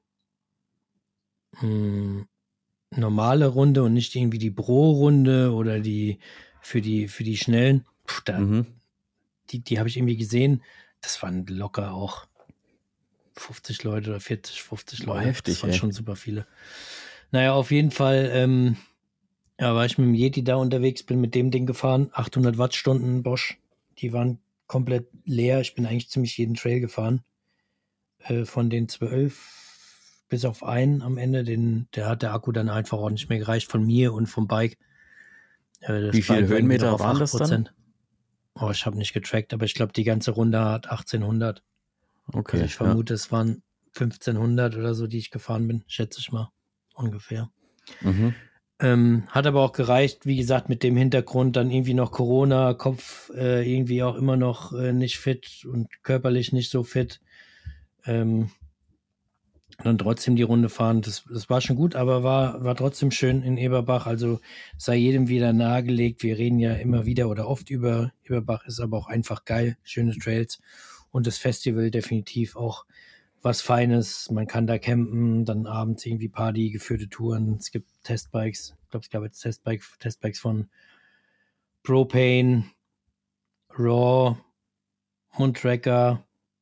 mh, normale Runde und nicht irgendwie die Pro-Runde oder die für die für die Schnellen. Puh, da, Mhm. die, die habe ich irgendwie gesehen. Das waren locker auch fünfzig Leute oder vierzig, fünfzig Boah, Leute. heftig, das waren ey. schon super viele. Naja, auf jeden Fall ähm, ja, war ich mit dem Yeti da unterwegs, bin mit dem Ding gefahren, achthundert Wattstunden Bosch. Die waren komplett leer. Ich bin eigentlich ziemlich jeden Trail gefahren. Äh, von den zwölf bis auf einen am Ende, den, der hat der Akku dann einfach auch nicht mehr gereicht von mir und vom Bike. Äh, das Wie viele Bike war irgendwie Höhenmeter noch auf waren acht das dann? Prozent. Oh, ich habe nicht getrackt, aber ich glaube, die ganze Runde hat achtzehnhundert. Okay. Also ich vermute, es waren fünfzehnhundert oder so, die ich gefahren bin, schätze ich mal, ungefähr. Ja. Mhm. Ähm, hat aber auch gereicht, wie gesagt, mit dem Hintergrund dann irgendwie noch Corona, Kopf äh, irgendwie auch immer noch äh, nicht fit und körperlich nicht so fit. Ähm, dann trotzdem die Runde fahren, das, das war schon gut, aber war, war trotzdem schön in Eberbach. Also sei jedem wieder nahegelegt. Wir reden ja immer wieder oder oft über Eberbach, ist aber auch einfach geil, schöne Trails und das Festival definitiv auch was Feines. Man kann da campen, dann abends irgendwie Party, geführte Touren. Es gibt Testbikes. Ich glaube, es gab jetzt Testbike, Testbikes von Propane, Raw, Moontracker,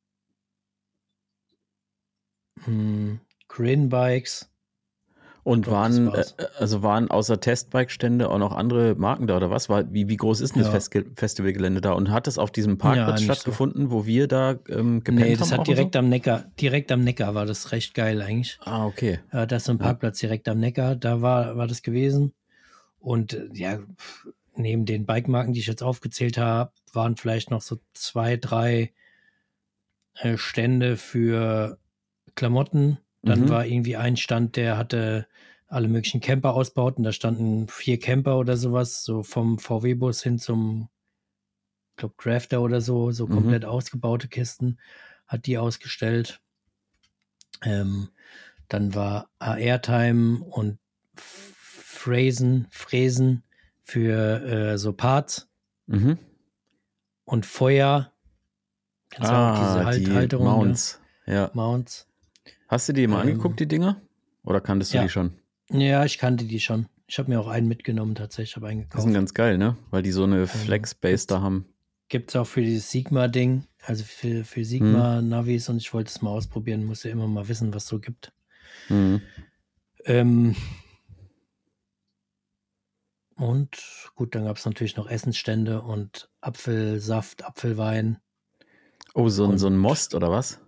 hm, Green Bikes. Und glaub, waren, das äh, also waren außer Testbike-Stände auch noch andere Marken da oder was? War, wie, wie groß ist denn das Ja. Festge- Festivalgelände da? Und hat es auf diesem Parkplatz Ja, nicht stattgefunden, wo wir da ähm, gepennt Nee, haben? das auch hat und direkt am Neckar, direkt am Neckar war das recht geil eigentlich. so? Ah, okay. Ja, das ist so ein Ja. Parkplatz direkt am Neckar, da war, war das gewesen. Und äh, ja, pf, neben den Bikemarken, die ich jetzt aufgezählt habe, waren vielleicht noch so zwei, drei äh, Stände für Klamotten. Dann Mhm. war irgendwie ein Stand, der hatte alle möglichen Camper-Ausbauten. Da standen vier Camper oder sowas, so vom V W-Bus hin zum, ich glaube, Crafter oder so, so Mhm. komplett ausgebaute Kisten, hat die ausgestellt. Ähm, dann war Airtime und Fräsen, Fräsen für äh, so Parts Mhm. und Feuer. Kennst du auch diese Ah, halt die Halterung Mounts. Ja. da? Mounts. Hast du die mal Ähm, angeguckt, die Dinger? Oder kanntest du ja. die schon? Ja, ich kannte die schon. Ich habe mir auch einen mitgenommen tatsächlich, habe einen Die sind gekauft. ganz geil, ne? Weil die so eine Flex-Base da haben. Gibt es auch für dieses Sigma-Ding, also für, für Sigma-Navis, und ich wollte es mal ausprobieren, muss ja immer mal wissen, was es so gibt. Mhm. Ähm, und gut, dann gab es natürlich noch Essensstände und Apfelsaft, Apfelwein. Oh, so ein, Und- so ein Most oder was?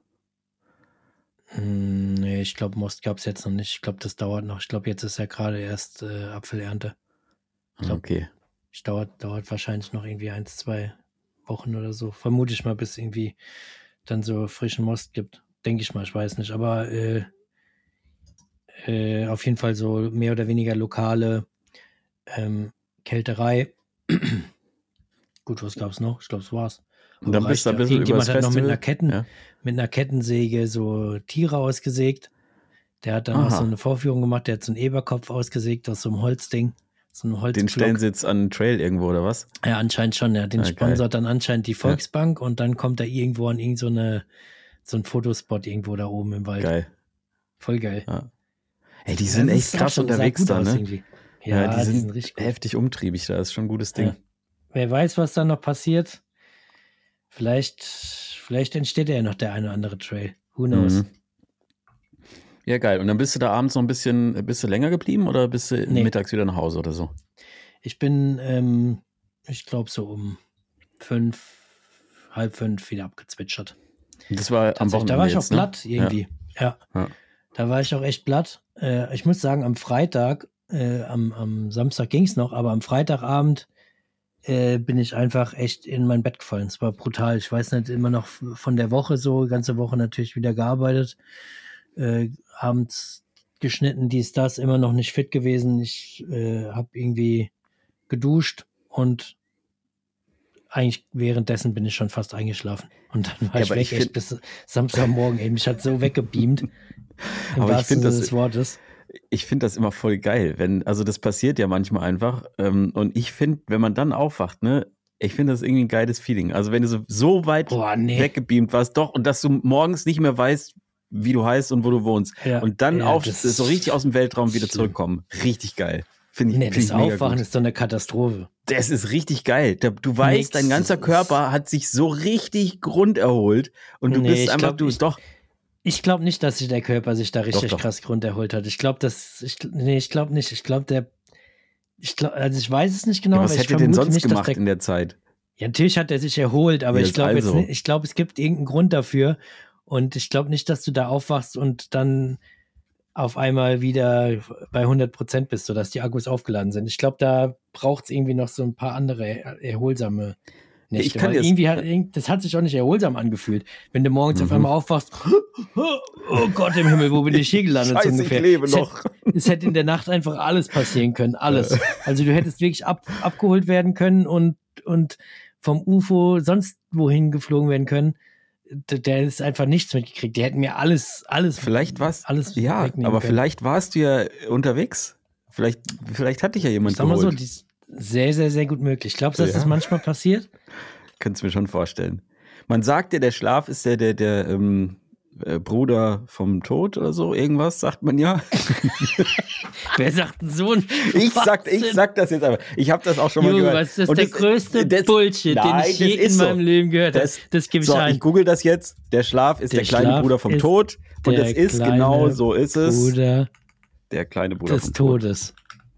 Hm, nee, ich glaube, Most gab es jetzt noch nicht. Ich glaube, das dauert noch. Ich glaube, jetzt ist ja gerade erst äh, Apfelernte. Ich glaub, Okay. Ich dauert, dauert wahrscheinlich noch irgendwie eins, zwei Wochen oder so. Vermute ich mal, bis irgendwie dann so frischen Most gibt. Denke ich mal, ich weiß nicht. Aber äh, äh, auf jeden Fall so mehr oder weniger lokale ähm, Kälterei. Gut, was gab's noch? Ich glaube, es war's. Und dann Aber bist du ein reicht ja. bisschen über Irgendjemand das hat noch mit Festival. einer Ketten, Ja. mit einer Kettensäge so Tiere ausgesägt. Der hat dann auch Aha. so eine Vorführung gemacht, der hat so einen Eberkopf ausgesägt aus so einem Holzding. So einem Holzblock. Den stellen sie jetzt an den Trail irgendwo, oder was? Ja, anscheinend schon. Ja. Den Ah, sponsert dann anscheinend die Volksbank und dann kommt er irgendwo an irgend so, eine, so einen Fotospot irgendwo da oben im Wald. Geil. Voll geil. Ja. Ey, die sind Das echt ist auch krass schon- sah unterwegs gut da, aus ne? irgendwie. Ja, Ja, die sind richtig gut. heftig umtriebig da. Das ist schon ein gutes Ding. Ja. Wer weiß, was da noch passiert. Vielleicht, vielleicht entsteht ja noch der eine oder andere Trail. Who knows? Mhm. Ja, geil. Und dann bist du da abends noch ein bisschen, bist du länger geblieben oder bist du Nee. mittags wieder nach Hause oder so? Ich bin, ähm, ich glaube, so um fünf, halb fünf wieder abgezwitschert. Das war am Tatsächlich. Wochenende Da war ich auch jetzt, ne? platt irgendwie. Ja. Ja. Da war ich auch echt platt. Äh, ich muss sagen, am Freitag, äh, am, am Samstag ging es noch, aber am Freitagabend äh, bin ich einfach echt in mein Bett gefallen. Es war brutal. Ich weiß nicht, immer noch von der Woche so, ganze Woche natürlich wieder gearbeitet, äh, abends geschnitten, dies, das, immer noch nicht fit gewesen. Ich äh, habe irgendwie geduscht und eigentlich währenddessen bin ich schon fast eingeschlafen. Und dann war Ja, ich aber weg, ich echt find- bis Samstagmorgen. Ey, mich hat so weggebeamt. Im Aber ich wahrsten find das- Sinne des Wortes. Ich finde das immer voll geil, wenn, also das passiert ja manchmal einfach. Ähm, und ich finde, wenn man dann aufwacht, ne, ich finde das irgendwie ein geiles Feeling. Also wenn du so, so weit Boah, nee. weggebeamt warst, doch, und dass du morgens nicht mehr weißt, wie du heißt und wo du wohnst. Ja, und dann ja, auf, das so richtig aus dem Weltraum wieder schlimm. zurückkommen. Richtig geil. Finde ich, Nee, find das ich mega Aufwachen gut. ist so eine Katastrophe. Das ist richtig geil. Da- Du weißt, Nix, dein ganzer das ist- Körper hat sich so richtig grunderholt und du Nee, bist ich einfach, glaub, du, ich- doch, Ich glaube nicht, dass sich der Körper sich da richtig doch. krass Grund erholt hat. Ich glaube, dass ich nee, ich glaube nicht. Ich glaube, der ich glaub, also ich weiß es nicht genau, ja, was aber ich hätte denn vermute sonst nicht, dass gemacht der, in der Zeit? ja, natürlich hat er sich erholt, aber Ja, ich glaube also. jetzt nicht, ich glaube, es gibt irgendeinen Grund dafür und ich glaube nicht, dass du da aufwachst und dann auf einmal wieder bei hundert Prozent bist, sodass die Akkus aufgeladen sind. Ich glaube, da braucht es irgendwie noch so ein paar andere er- erholsame Nächte. Ich kann weil jetzt- irgendwie hat, irgend- das hat sich auch nicht erholsam angefühlt. Wenn du morgens auf Mhm. einmal aufwachst, oh Gott im Himmel, wo bin ich hier gelandet? so Scheiße, ich ungefähr. lebe Es noch. Hätte, es hätte in der Nacht einfach alles passieren können, alles. Also du hättest wirklich ab, abgeholt werden können und, und vom U F O sonst wohin geflogen werden können. D- Der ist einfach nichts mitgekriegt. Die hätten mir alles, alles, Vielleicht warst alles ja, wegnehmen aber können. vielleicht warst du ja unterwegs. Vielleicht, vielleicht hat dich ja jemand Ich sag mal so, geholt. die ist sehr, sehr, sehr gut möglich. Glaubst du, dass Ja. das manchmal passiert? Könnt's mir schon vorstellen. Man sagt ja, der Schlaf ist der, der, der ähm, äh, Bruder vom Tod oder so, irgendwas sagt man ja. Wer sagt denn so ein Ich sag, ich Schwachsinn? sag das jetzt aber. Ich habe das auch schon mal Junge, gehört. was ist das Und der größte das- Bullshit, nein, den ich je das ist in so. meinem Leben gehört habe. Das- Das gebe ich So, ein. ich google das jetzt. Der Schlaf ist der, Der kleine Schlaf Bruder vom ist Tod. Und der das ist kleine genau so ist es. Bruder Der kleine Bruder des vom Tod. Todes.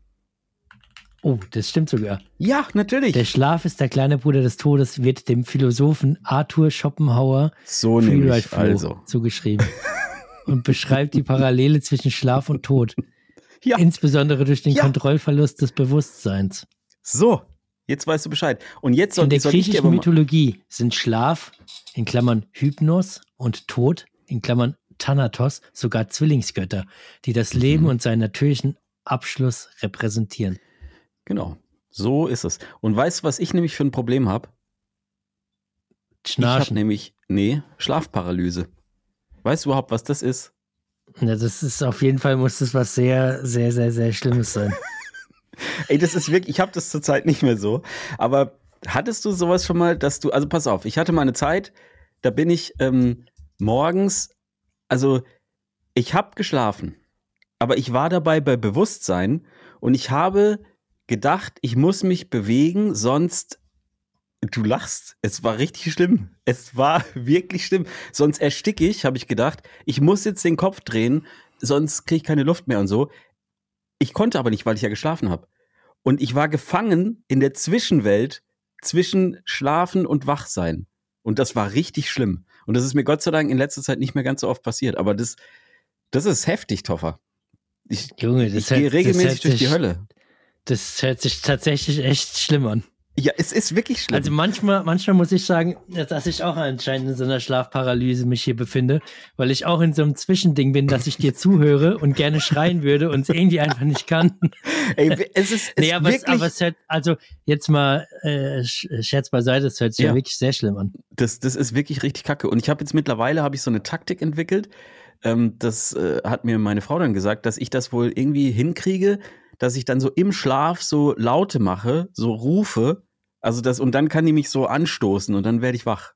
Oh, das stimmt sogar. Ja, natürlich. Der Schlaf ist der kleine Bruder des Todes, wird dem Philosophen Arthur Schopenhauer so Freeride nämlich. Flow Also. zugeschrieben und beschreibt die Parallele zwischen Schlaf und Tod, Ja. insbesondere durch den Ja. Kontrollverlust des Bewusstseins. So, jetzt weißt du Bescheid. Und jetzt soll, In der soll ich dir griechischen aber mal, Mythologie sind Schlaf in Klammern Hypnos und Tod in Klammern Thanatos sogar Zwillingsgötter, die das Leben Mhm. und seinen natürlichen Abschluss repräsentieren. Genau, so ist es. Und weißt du, was ich nämlich für ein Problem habe? Ich habe Schnarchen. nämlich, nee, Schlafparalyse. Weißt du überhaupt, was das ist? Ja, das ist auf jeden Fall, muss das was sehr, sehr, sehr, sehr Schlimmes sein. Ey, das ist wirklich, ich habe das zurzeit nicht mehr so. Aber hattest du sowas schon mal, dass du, also pass auf, ich hatte mal eine Zeit, da bin ich ähm, morgens, also ich habe geschlafen, aber ich war dabei bei Bewusstsein und ich habe gedacht, ich muss mich bewegen, sonst Du lachst. Es war richtig schlimm. Es war wirklich schlimm. Sonst ersticke ich, habe ich gedacht. Ich muss jetzt den Kopf drehen, sonst kriege ich keine Luft mehr und so. Ich konnte aber nicht, weil ich ja geschlafen habe. Und ich war gefangen in der Zwischenwelt zwischen Schlafen und Wachsein. Und das war richtig schlimm. Und das ist mir Gott sei Dank in letzter Zeit nicht mehr ganz so oft passiert. Aber das, das ist heftig, Toffer. Ich, Junge, das ich gehe regelmäßig durch die Hölle. Das hört sich tatsächlich echt schlimm an. Ja, es ist wirklich schlimm. Also manchmal, manchmal muss ich sagen, dass ich auch anscheinend in so einer Schlafparalyse mich hier befinde, weil ich auch in so einem Zwischending bin, dass ich dir zuhöre und gerne schreien würde und es irgendwie einfach nicht kann. Ey, es ist, es nee, aber wirklich... Es, aber es hört, also jetzt mal äh, Scherz beiseite, es hört sich ja. ja wirklich sehr schlimm an. Das, das ist wirklich richtig kacke. Und ich habe jetzt mittlerweile, habe ich so eine Taktik entwickelt, ähm, das äh, hat mir meine Frau dann gesagt, dass ich das wohl irgendwie hinkriege, dass ich dann so im Schlaf so Laute mache, so rufe, also das, und dann kann die mich so anstoßen und dann werde ich wach.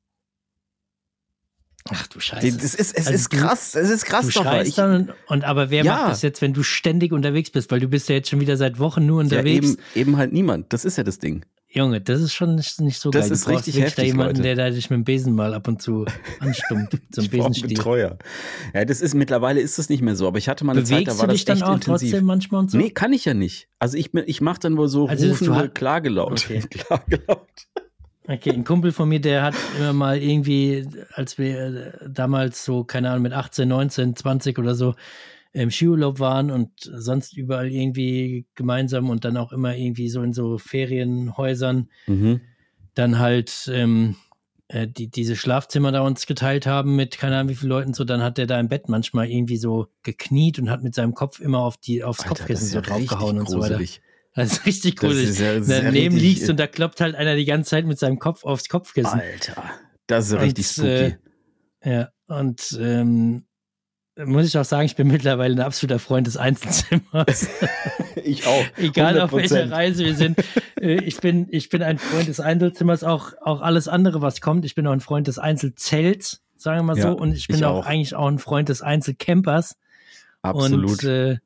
Ach du Scheiße. Das ist, es also ist krass, es ist krass. Du schreist ich, dann, und aber wer ja. macht das jetzt, wenn du ständig unterwegs bist? Weil du bist ja jetzt schon wieder seit Wochen nur unterwegs. Ja, eben, eben halt niemand, das ist ja das Ding. Junge, das ist schon nicht, nicht so das geil. Das ist du richtig heftig, da jemanden, Leute. Der da dich mit dem Besen mal ab und zu anstummt. So ein Besenstiel. Betreuer. Ja, das ist, mittlerweile ist das nicht mehr so, aber ich hatte mal eine Bewegst Zeit, da war das echt intensiv. Bewegst du dich dann auch trotzdem manchmal und so? Nee, kann ich ja nicht. Also ich, ich mache dann wohl so also rufende Klagelaut. Okay. Klagelaut. Okay, ein Kumpel von mir, der hat immer mal irgendwie, als wir damals so, keine Ahnung, mit achtzehn, neunzehn, zwanzig oder so im Skiurlaub waren und sonst überall irgendwie gemeinsam und dann auch immer irgendwie so in so Ferienhäusern mhm. dann halt ähm, äh, die, diese Schlafzimmer da uns geteilt haben mit keine Ahnung wie vielen Leuten so, dann hat der da im Bett manchmal irgendwie so gekniet und hat mit seinem Kopf immer auf die, aufs Alter, Kopfkissen so ja draufgehauen und so weiter. Das ist richtig gruselig. cool. Daneben ja liegst und da kloppt halt einer die ganze Zeit mit seinem Kopf aufs Kopfkissen. Alter, das ist richtig und, spooky. Äh, ja, und ähm, muss ich auch sagen, ich bin mittlerweile ein absoluter Freund des Einzelzimmers. Ich auch. Egal hundert Prozent. Auf welcher Reise wir sind. ich, bin, ich bin ein Freund des Einzelzimmers, auch, auch alles andere, was kommt. Ich bin auch ein Freund des Einzelzelts, sagen wir mal so. Ja, und ich bin ich auch, auch eigentlich auch ein Freund des Einzelcampers. Absolut. Und äh,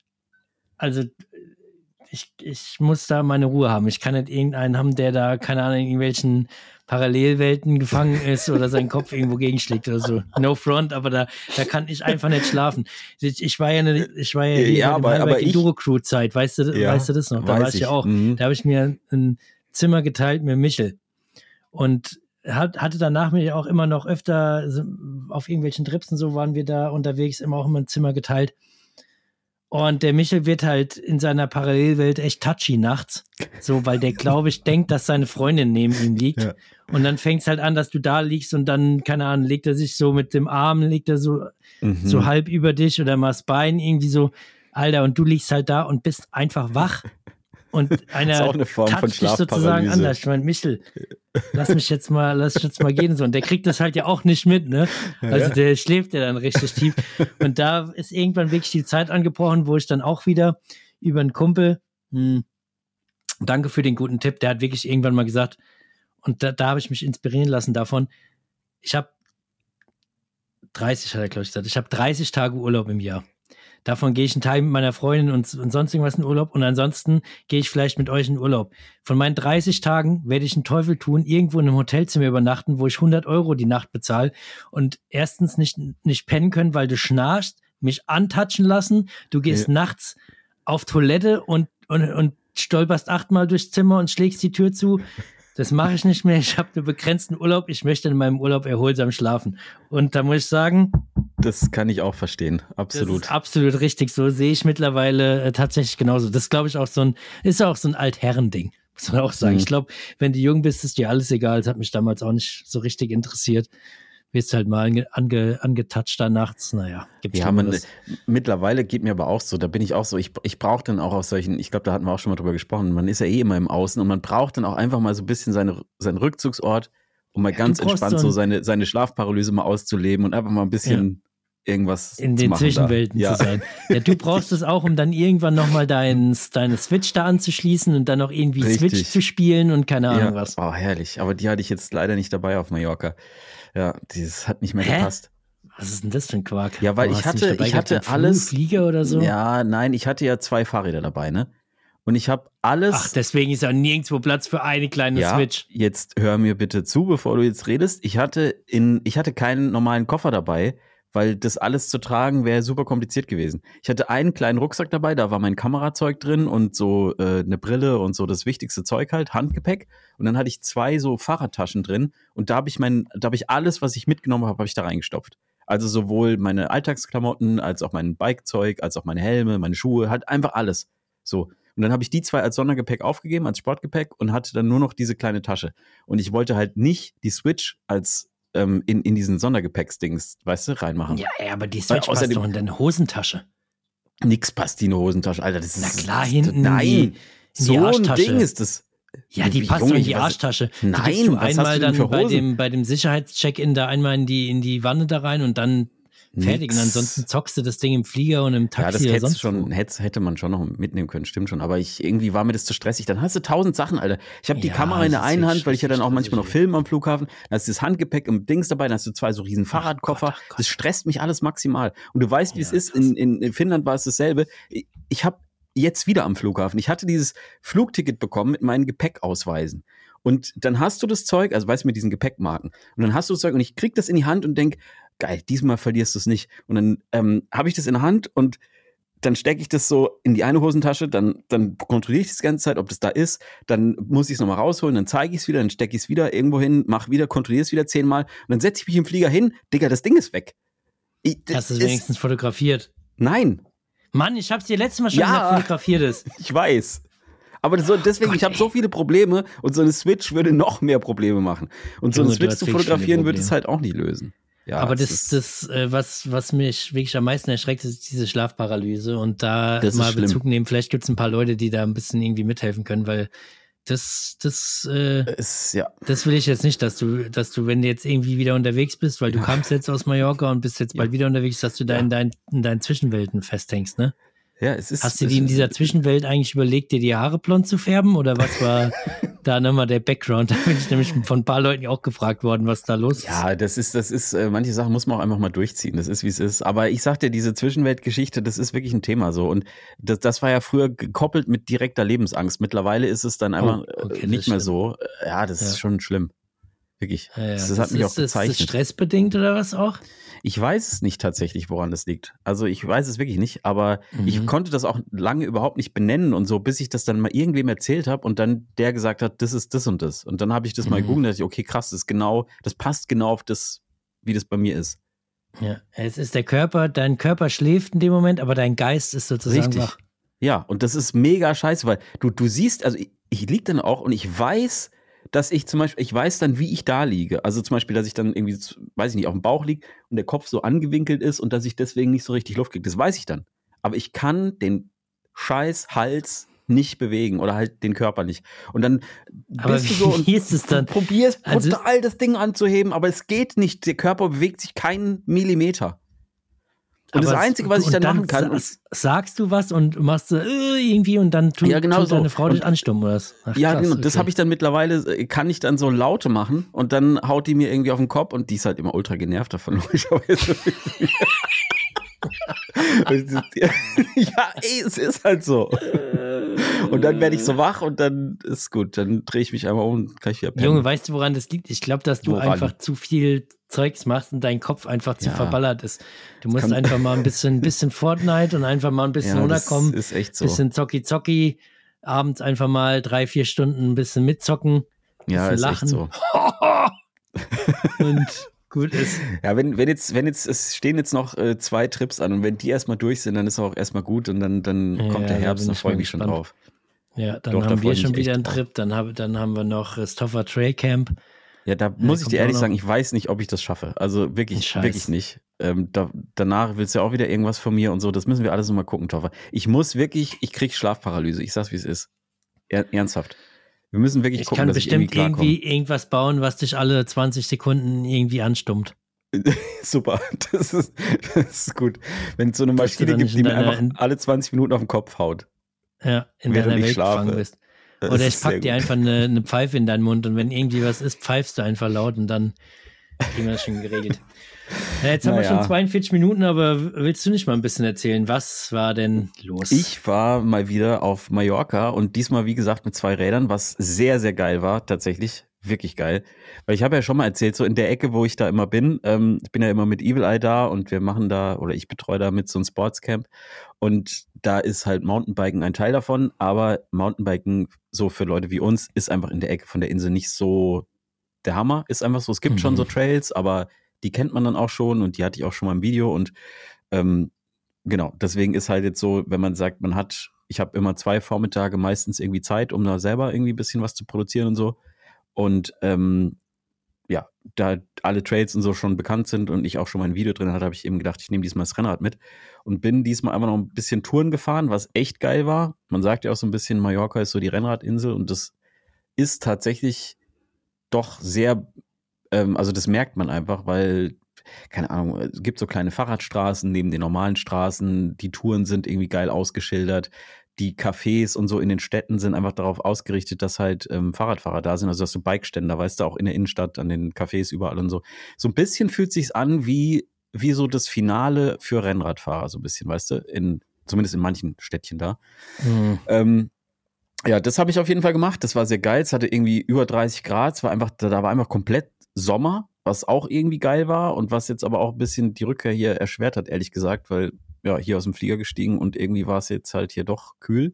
also ich, ich muss da meine Ruhe haben. Ich kann nicht irgendeinen haben, der da, keine Ahnung, in irgendwelchen Parallelwelten gefangen ist oder seinen Kopf irgendwo gegenschlägt oder so. No front, aber da, da kann ich einfach nicht schlafen. Ich, ich war ja, eine, ich war ja, hier ja aber, aber ich, Enduro-Crew-Zeit, weißt du, ja, weißt du das noch? Da war ich ja auch. Mhm. Da habe ich mir ein Zimmer geteilt mit Michel. Und hat, hatte danach mich auch immer noch öfter auf irgendwelchen Trips und so waren wir da unterwegs, immer auch immer ein Zimmer geteilt. Und der Michel wird halt in seiner Parallelwelt echt touchy nachts. So, weil der, glaube ich, denkt, dass seine Freundin neben ihm liegt. Ja. Und dann fängt es halt an, dass du da liegst und dann, keine Ahnung, legt er sich so mit dem Arm, legt er so, mhm. so halb über dich oder mal das Bein irgendwie so. Alter, und du liegst halt da und bist einfach wach. Und einer das ist auch eine Form von sozusagen anders. Ich meine, Michel, lass mich jetzt mal, lass mich jetzt mal gehen. So. Und der kriegt das halt ja auch nicht mit, ne? Also der schläft ja dann richtig tief. Und da ist irgendwann wirklich die Zeit angebrochen, wo ich dann auch wieder über einen Kumpel, hm, danke für den guten Tipp, der hat wirklich irgendwann mal gesagt, und da, da habe ich mich inspirieren lassen davon, ich habe dreißig, hat er glaube ich gesagt, ich habe dreißig Tage Urlaub im Jahr. Davon gehe ich einen Teil mit meiner Freundin und, und sonst irgendwas in Urlaub und ansonsten gehe ich vielleicht mit euch in Urlaub. Von meinen dreißig Tagen werde ich einen Teufel tun, irgendwo in einem Hotelzimmer übernachten, wo ich hundert Euro die Nacht bezahle und erstens nicht, nicht pennen können, weil du schnarchst, mich antatschen lassen, du gehst ja. nachts auf Toilette und, und, und stolperst achtmal durchs Zimmer und schlägst die Tür zu. Das mache ich nicht mehr. Ich habe einen begrenzten Urlaub. Ich möchte in meinem Urlaub erholsam schlafen. Und da muss ich sagen, das kann ich auch verstehen. Absolut. Das ist absolut richtig. So sehe ich mittlerweile äh, tatsächlich genauso. Das glaube ich auch so ein, ist auch so ein Altherrending. Muss man auch sagen. Mhm. Ich glaube, wenn du jung bist, ist dir alles egal. Das hat mich damals auch nicht so richtig interessiert. Wirst halt mal ange, ange, angetatscht da nachts. Naja, gibt's ja, man, mittlerweile geht mir aber auch so, da bin ich auch so, ich, ich brauche dann auch aus solchen, ich glaube, da hatten wir auch schon mal drüber gesprochen, man ist ja eh immer im Außen und man braucht dann auch einfach mal so ein bisschen seine, seinen Rückzugsort, um mal ja, ganz entspannt so, so seine, seine Schlafparalyse mal auszuleben und einfach mal ein bisschen ja. irgendwas in den Zwischenwelten ja. zu sein. Ja, du brauchst es auch, um dann irgendwann nochmal dein, deine Switch da anzuschließen und dann noch irgendwie Richtig. Switch zu spielen und keine Ahnung ja. was. Oh, herrlich. Aber die hatte ich jetzt leider nicht dabei auf Mallorca. Ja, dieses hat nicht mehr Hä? gepasst. Was ist denn das für ein Quark? Ja, weil oh, ich hatte, ich hatte alles. Flieger oder so? Ja, nein, ich hatte ja zwei Fahrräder dabei, ne? Und ich habe alles. Ach, deswegen ist ja nirgendwo Platz für eine kleine ja, Switch. Jetzt hör mir bitte zu, bevor du jetzt redest. Ich hatte in, ich hatte keinen normalen Koffer dabei, weil das alles zu tragen wäre super kompliziert gewesen. Ich hatte einen kleinen Rucksack dabei, da war mein Kamerazeug drin und so äh, eine Brille und so das wichtigste Zeug halt, Handgepäck. Und dann hatte ich zwei so Fahrradtaschen drin und da habe ich mein, da habe ich alles, was ich mitgenommen habe, habe ich da reingestopft. Also sowohl meine Alltagsklamotten, als auch mein Bikezeug, als auch meine Helme, meine Schuhe, halt einfach alles. So. Und dann habe ich die zwei als Sondergepäck aufgegeben, als Sportgepäck und hatte dann nur noch diese kleine Tasche. Und ich wollte halt nicht die Switch als ähm, in, in diesen Sondergepäcksdings, weißt du, reinmachen. Ja, aber die Switch passt doch in deine Hosentasche. Nix passt in eine Hosentasche, Alter. Das Na ist, klar, das, hinten nein, in die, in so die ein Ding ist das. Ja, die Wie, passt Junge, doch in die was- Arschtasche. Nein, die gibst du was hast einmal du denn dann für bei Hosen? dem, bei dem Sicherheitscheck-In da einmal in die, in die Wanne da rein und dann fertig. Nix. Und ansonsten zockst du das Ding im Flieger und im Ja, Taxi das oder hätte sonst schon, wo. hätte, hätte man schon noch mitnehmen können, stimmt schon. Aber ich, irgendwie war mir das zu stressig. Dann hast du tausend Sachen, Alter. Ich habe die Ja, Kamera in der das ist einen Hand, wirklich weil ich ja dann auch stressig, manchmal noch ey. filme am Flughafen. Dann hast du das Handgepäck im Dings dabei, dann hast du zwei so riesen Fahrradkoffer. ach Gott. Das stresst mich alles maximal. Und du weißt, wie Ja, es ist. krass. In, in, in Finnland war es dasselbe. Ich, ich habe jetzt wieder am Flughafen. Ich hatte dieses Flugticket bekommen mit meinen Gepäckausweisen. Und dann hast du das Zeug, also weißt du, mit diesen Gepäckmarken. Und dann hast du das Zeug und ich krieg das in die Hand und denk, geil, diesmal verlierst du es nicht. Und dann ähm, habe ich das in der Hand und dann stecke ich das so in die eine Hosentasche, dann, dann kontrolliere ich das die ganze Zeit, ob das da ist, dann muss ich es nochmal rausholen, dann zeige ich es wieder, dann stecke ich es wieder irgendwo hin, mache wieder, kontrolliere es wieder zehnmal und dann setze ich mich im Flieger hin, Digga, das Ding ist weg. Ich, das Hast du es ist- wenigstens fotografiert? Nein, Mann, ich hab's dir letztes Mal schon Ja. gesagt, fotografiert es. ich weiß. Aber so, deswegen, Gott, ich habe ey. so viele Probleme und so eine Switch würde noch mehr Probleme machen. Und so eine Junge, du Switch hast zu wirklich fotografieren viele würde es Probleme. halt auch nicht lösen. Ja, Aber es das, ist- das äh, was, was mich wirklich am meisten erschreckt, ist diese Schlafparalyse. Und da Das ist mal schlimm. Bezug nehmen, vielleicht gibt es ein paar Leute, die da ein bisschen irgendwie mithelfen können, weil das, das, äh, es, ja. das will ich jetzt nicht, dass du, dass du, wenn du jetzt irgendwie wieder unterwegs bist, weil du kamst jetzt aus Mallorca und bist jetzt bald wieder unterwegs, dass du da Ja. in, dein, in deinen Zwischenwelten festhängst, ne? Ja, es ist. Hast du es dir in ist- dieser Zwischenwelt eigentlich überlegt, dir die Haare blond zu färben? Oder was war da nochmal der Background? Da bin ich nämlich von ein paar Leuten auch gefragt worden, was da los ist. Ja, das ist, das ist, äh, manche Sachen muss man auch einfach mal durchziehen. Das ist, wie es ist. Aber ich sag dir, diese Zwischenweltgeschichte, das ist wirklich ein Thema so. Und das, das war ja früher gekoppelt mit direkter Lebensangst. Mittlerweile ist es dann einfach Oh, okay, äh, das nicht mehr ist so. Ja, das Ja. ist schon schlimm. Wirklich. Ja, ja. Das, das hat mich ist, auch ist das gezeichnet. stressbedingt oder was auch? Ich weiß es nicht tatsächlich, woran das liegt. Also ich weiß es wirklich nicht, aber Mhm. ich konnte das auch lange überhaupt nicht benennen und so, bis ich das dann mal irgendwem erzählt habe und dann der gesagt hat, das ist das und das. Und dann habe ich das mal Mhm. gegoogelt und dachte ich, okay, krass, das ist genau, das passt genau auf das, wie das bei mir ist. Ja, es ist der Körper, dein Körper schläft in dem Moment, aber dein Geist ist sozusagen Richtig. wach. Ja, und das ist mega scheiße, weil du, du siehst, also ich, ich liege dann auch und ich weiß, dass ich zum Beispiel, ich weiß dann, wie ich da liege. Also zum Beispiel, dass ich dann irgendwie, weiß ich nicht, auf dem Bauch liege und der Kopf so angewinkelt ist und dass ich deswegen nicht so richtig Luft kriege. Das weiß ich dann. Aber ich kann den scheiß Hals nicht bewegen oder halt den Körper nicht. Und dann Aber bist du so und wie ist es dann? du probierst Also- brutal das Ding anzuheben, aber es geht nicht. Der Körper bewegt sich keinen Millimeter. Und das Aber es- Einzige, was ich und dann machen kann, sa- sagst du was und machst so, äh, irgendwie und dann tut, Ja, genau tut so. deine Frau dich Und- anstummen oder was? Ach, ja, krass, genau, das okay. habe ich dann mittlerweile, äh, kann ich dann so Laute machen und dann haut die mir irgendwie auf den Kopf und die ist halt immer ultra genervt davon, logischerweise. Ja, ey, es ist halt so. Und dann werde ich so wach und dann ist gut, dann drehe ich mich einmal um und kann ich wieder pennen. Junge, weißt du, woran das liegt? Ich glaube, dass du Woran? einfach zu viel Zeugs machst und dein Kopf einfach zu Ja. verballert ist. Du musst kann- einfach mal ein bisschen, bisschen Fortnite und einfach mal ein bisschen ja, das runterkommen. ist echt so. Bisschen Zocki-Zocki, abends einfach mal drei, vier Stunden ein bisschen mitzocken Ja, ist bisschen echt lachen. so. und gut ist. Ja, wenn, wenn jetzt, wenn jetzt, es stehen jetzt noch äh, zwei Trips an und wenn die erstmal durch sind, dann ist auch erstmal gut und dann, dann Ja, kommt der da Herbst, bin dann ich freue ich mal mich schon gespannt. drauf. Ja, dann Doch, da haben freu wir ich schon mich wieder echt einen drauf. Trip, dann, hab, dann haben wir noch äh, Stoffer Trail Camp. Ja, da muss ich kommt dir auch ehrlich noch. sagen, ich weiß nicht, ob ich das schaffe. Also wirklich, Scheiß. wirklich nicht. Ähm, da, danach willst du ja auch wieder irgendwas von mir und so. Das müssen wir alles nochmal gucken, Toffer. Ich muss wirklich, ich krieg Schlafparalyse. Ich sag's, wie es ist. Er, ernsthaft. Wir müssen wirklich Ich gucken, kann dass bestimmt ich irgendwie klarkomme. irgendwie irgendwas bauen, was dich alle zwanzig Sekunden irgendwie anstummt. Super, das ist, das ist gut. Wenn es so eine Dass du Maschine dann gibt, nicht die in mir deiner- einfach in- alle zwanzig Minuten auf den Kopf haut. Ja, in Während deiner ich Welt schlafe. gefangen bist. Das Oder ist ich pack sehr dir gut. einfach eine, eine Pfeife in deinen Mund und wenn irgendwie was ist, pfeifst du einfach laut und dann kriegen wir das schon geregelt. Ja, jetzt haben Naja. wir schon zweiundvierzig Minuten, aber willst du nicht mal ein bisschen erzählen? Was war denn los? Ich war mal wieder auf Mallorca und diesmal, wie gesagt, mit zwei Rädern, was sehr, sehr geil war, tatsächlich. Wirklich geil. Weil ich habe ja schon mal erzählt, so in der Ecke, wo ich da immer bin, ähm, ich bin ja immer mit Evil Eye da und wir machen da, oder ich betreue da mit so ein Sportscamp und da ist halt Mountainbiken ein Teil davon, aber Mountainbiken, so für Leute wie uns, ist einfach in der Ecke von der Insel nicht so der Hammer. Ist einfach so, es gibt Mhm. schon so Trails, aber die kennt man dann auch schon und die hatte ich auch schon mal im Video und ähm, genau, deswegen ist halt jetzt so, wenn man sagt, man hat, ich habe immer zwei Vormittage meistens irgendwie Zeit, um da selber irgendwie ein bisschen was zu produzieren und so. Und ähm, ja, da alle Trails und so schon bekannt sind und ich auch schon mal ein Video drin hatte, habe ich eben gedacht, ich nehme diesmal das Rennrad mit und bin diesmal einfach noch ein bisschen Touren gefahren, was echt geil war. Man sagt ja auch so ein bisschen, Mallorca ist so die Rennradinsel und das ist tatsächlich doch sehr, ähm, also das merkt man einfach, weil, keine Ahnung, es gibt so kleine Fahrradstraßen neben den normalen Straßen, die Touren sind irgendwie geil ausgeschildert, die Cafés und so in den Städten sind einfach darauf ausgerichtet, dass halt ähm, Fahrradfahrer da sind, also dass du Bikeständer, weißt du, auch in der Innenstadt, an den Cafés überall und so. So ein bisschen fühlt sich's an wie, wie so das Finale für Rennradfahrer, so ein bisschen, weißt du, in, zumindest in manchen Städtchen da. Mhm. Ähm, ja, das habe ich auf jeden Fall gemacht. Das war sehr geil. Es hatte irgendwie über dreißig Grad. Es war einfach, da war einfach komplett Sommer, was auch irgendwie geil war und was jetzt aber auch ein bisschen die Rückkehr hier erschwert hat, ehrlich gesagt, weil ja, hier aus dem Flieger gestiegen und irgendwie war es jetzt halt hier doch kühl.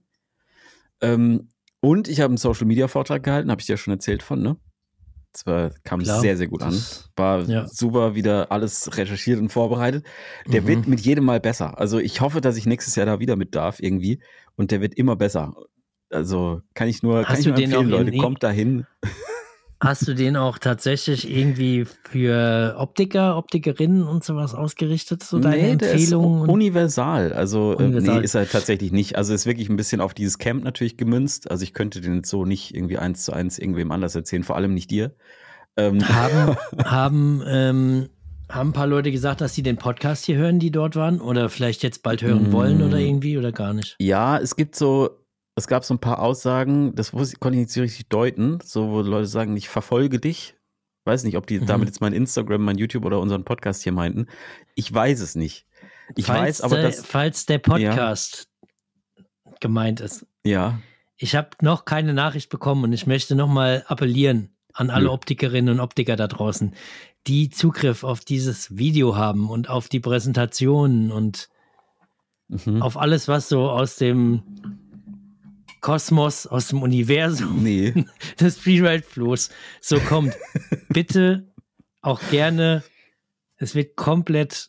Ähm, und ich habe einen Social-Media-Vortrag gehalten, habe ich dir ja schon erzählt von, ne? Das war, kam Klar, sehr, sehr gut an. das- War ja. super wieder alles recherchiert und vorbereitet. Der Mhm. wird mit jedem Mal besser. Also ich hoffe, dass ich nächstes Jahr da wieder mit darf irgendwie und der wird immer besser. Also kann ich nur, Hast kann ich du nur den empfehlen, auch in- Leute, kommt dahin. Hast du den auch tatsächlich irgendwie für Optiker, Optikerinnen und sowas ausgerichtet, so deine Nee, der ist Empfehlungen? u- universal. Also äh, Universal. nee, ist er tatsächlich nicht. Also ist wirklich ein bisschen auf dieses Camp natürlich gemünzt. Also ich könnte den jetzt so nicht irgendwie eins zu eins irgendwem anders erzählen, vor allem nicht dir. Ähm, haben haben, ähm, haben ein paar Leute gesagt, dass sie den Podcast hier hören, die dort waren? Oder vielleicht jetzt bald hören Mm. wollen oder irgendwie oder gar nicht? Ja, es gibt so, es gab so ein paar Aussagen, das wusste, konnte ich nicht so richtig deuten, so wo Leute sagen, ich verfolge dich. Weiß nicht, ob die Mhm. damit jetzt mein Instagram, mein YouTube oder unseren Podcast hier meinten. Ich weiß es nicht. Ich falls weiß aber, der, dass, falls der Podcast gemeint ist. ja, Ich habe noch keine Nachricht bekommen und ich möchte nochmal appellieren an alle Nö. Optikerinnen und Optiker da draußen, die Zugriff auf dieses Video haben und auf die Präsentationen und mhm. auf alles, was so aus dem Kosmos, aus dem Universum nee, des Freeride-Flows so kommt. Bitte auch gerne, es wird komplett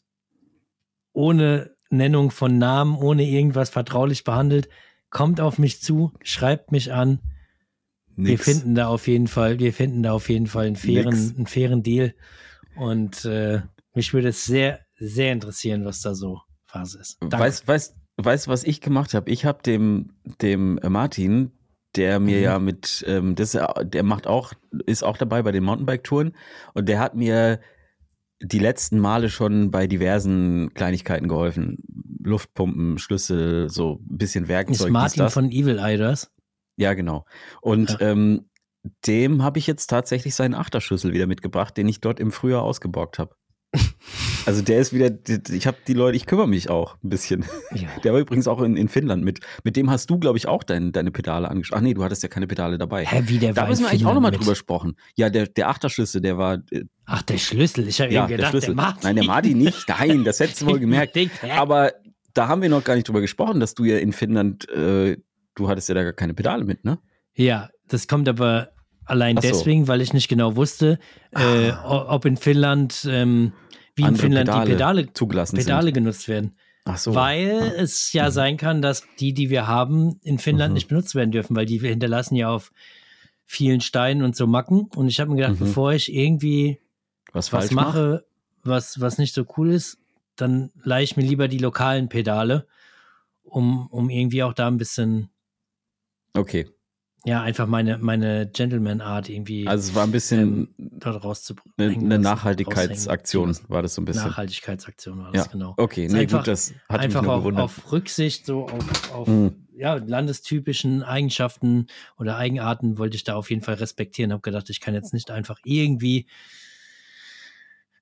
ohne Nennung von Namen, ohne irgendwas vertraulich behandelt. Kommt auf mich zu, schreibt mich an. Wir nix. finden da auf jeden Fall, wir finden da auf jeden Fall einen fairen, Nix. einen fairen Deal. Und äh, mich würde es sehr, sehr interessieren, was da so Phase ist. Danke. Weißt, weißt, weißt, was ich gemacht habe? Ich habe dem, dem Martin, der mir Mhm. ja mit, ähm, das, der macht auch, ist auch dabei bei den Mountainbike-Touren und der hat mir die letzten Male schon bei diversen Kleinigkeiten geholfen. Luftpumpen, Schlüssel, so ein bisschen Werkzeug. Ist dies, Martin das. von Evil Eye das? Ja, genau. Und Ja. ähm, dem habe ich jetzt tatsächlich seinen Achterschlüssel wieder mitgebracht, den ich dort im Frühjahr ausgeborgt habe. Also der ist wieder, ich habe die Leute, ich kümmere mich auch ein bisschen. Ja. Der war übrigens auch in, in Finnland mit. Mit dem hast du, glaube ich, auch dein, deine Pedale angeschaut. Ach nee, du hattest ja keine Pedale dabei. Hä, wie der Da war in müssen wir eigentlich auch Finnland nochmal mit? drüber sprechen. Ja, der, der Achterschlüssel, der war, äh, Ach, der Schlüssel. Ich habe ja, eben der gedacht, Schlüssel. der Martin. Nein, der Martin nicht. Nein, das hättest du wohl gemerkt. Aber da haben wir noch gar nicht drüber gesprochen, dass du ja in Finnland, äh, du hattest ja da gar keine Pedale mit, ne? Ja, das kommt aber allein Ach so. deswegen, weil ich nicht genau wusste, äh, Ah. ob in Finnland, ähm, wie in Andere Finnland Pedale die Pedale, zugelassen Pedale sind. genutzt werden. Ach so. Weil Ah. es ja sein kann, dass die, die wir haben, in Finnland Mhm. nicht benutzt werden dürfen, weil die wir hinterlassen ja auf vielen Steinen und so Macken. Und ich habe mir gedacht, Mhm. bevor ich irgendwie Was was falsch mache? mache, was, was nicht so cool ist, dann leihe ich mir lieber die lokalen Pedale, um, um irgendwie auch da ein bisschen, Okay. ja, einfach meine, meine Gentleman-Art irgendwie Also es war ein bisschen ähm, dort rauszubringen. eine, eine Nachhaltigkeitsaktion, war das so ein bisschen. Nachhaltigkeitsaktion war das, Ja, genau. okay, Ist nee, einfach- gut, das hat mich Einfach nur auf, gewundert. auf Rücksicht, so auf, auf Mhm. ja, landestypischen Eigenschaften oder Eigenarten wollte ich da auf jeden Fall respektieren. Habe gedacht, ich kann jetzt nicht einfach irgendwie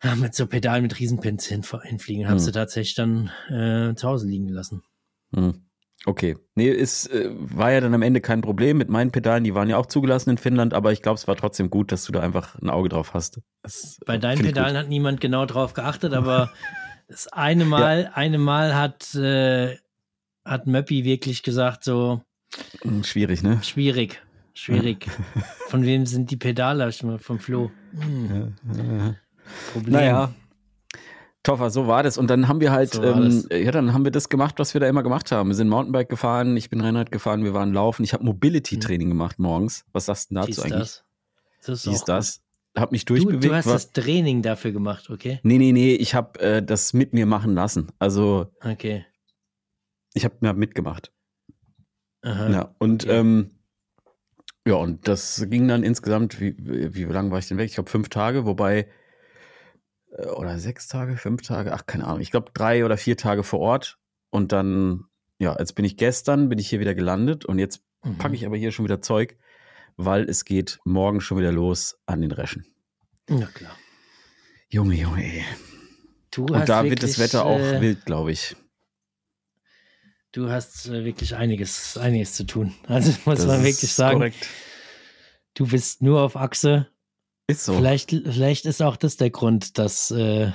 Ja, mit so Pedalen mit Riesenpins hin, hinfliegen. Hab's Hm. du tatsächlich dann äh, zu Hause liegen gelassen. Hm. Okay. Nee, es äh, war ja dann am Ende kein Problem mit meinen Pedalen, die waren ja auch zugelassen in Finnland, aber ich glaube, es war trotzdem gut, dass du da einfach ein Auge drauf hast. Das, Bei äh, deinen find ich Pedalen gut. hat niemand genau drauf geachtet, aber das eine Mal, ja. eine Mal hat, äh, hat Möppi wirklich gesagt, so Hm, schwierig, ne? schwierig, schwierig. Von wem sind die Pedale? Vom Flo. Hm. Ja, ja. Problem. Naja. Toffer, so war das. Und dann haben wir halt, So war ähm, das. ja, dann haben wir das gemacht, was wir da immer gemacht haben. Wir sind Mountainbike gefahren, ich bin Rennrad gefahren, wir waren laufen. Ich habe Mobility-Training gemacht morgens. Was sagst du denn dazu Dies, eigentlich? das. Das ist Wie auch ist das? gut. Hab mich Du, durchbewegt. du hast war, das Training dafür gemacht, okay? nee, nee, nee, ich habe äh, das mit mir machen lassen. Also Okay. ich habe mir mitgemacht. Aha. Ja, und Okay. ähm, ja, und das ging dann insgesamt, wie, wie, wie lange war ich denn weg? Ich glaube fünf Tage, wobei, äh, oder sechs Tage, fünf Tage, ach, keine Ahnung. Ich glaube drei oder vier Tage vor Ort. Und dann, ja, jetzt bin ich gestern, bin ich hier wieder gelandet und jetzt Mhm. packe ich aber hier schon wieder Zeug, weil es geht morgen schon wieder los an den Reschen. Na klar. Junge, Junge, ey. Du Und hast da wirklich, wird das Wetter auch äh, wild, glaube ich. Du hast äh, wirklich einiges, einiges zu tun. Also muss Das man ist wirklich sagen, korrekt. du bist nur auf Achse. Ist so. Vielleicht, vielleicht ist auch das der Grund, dass, äh,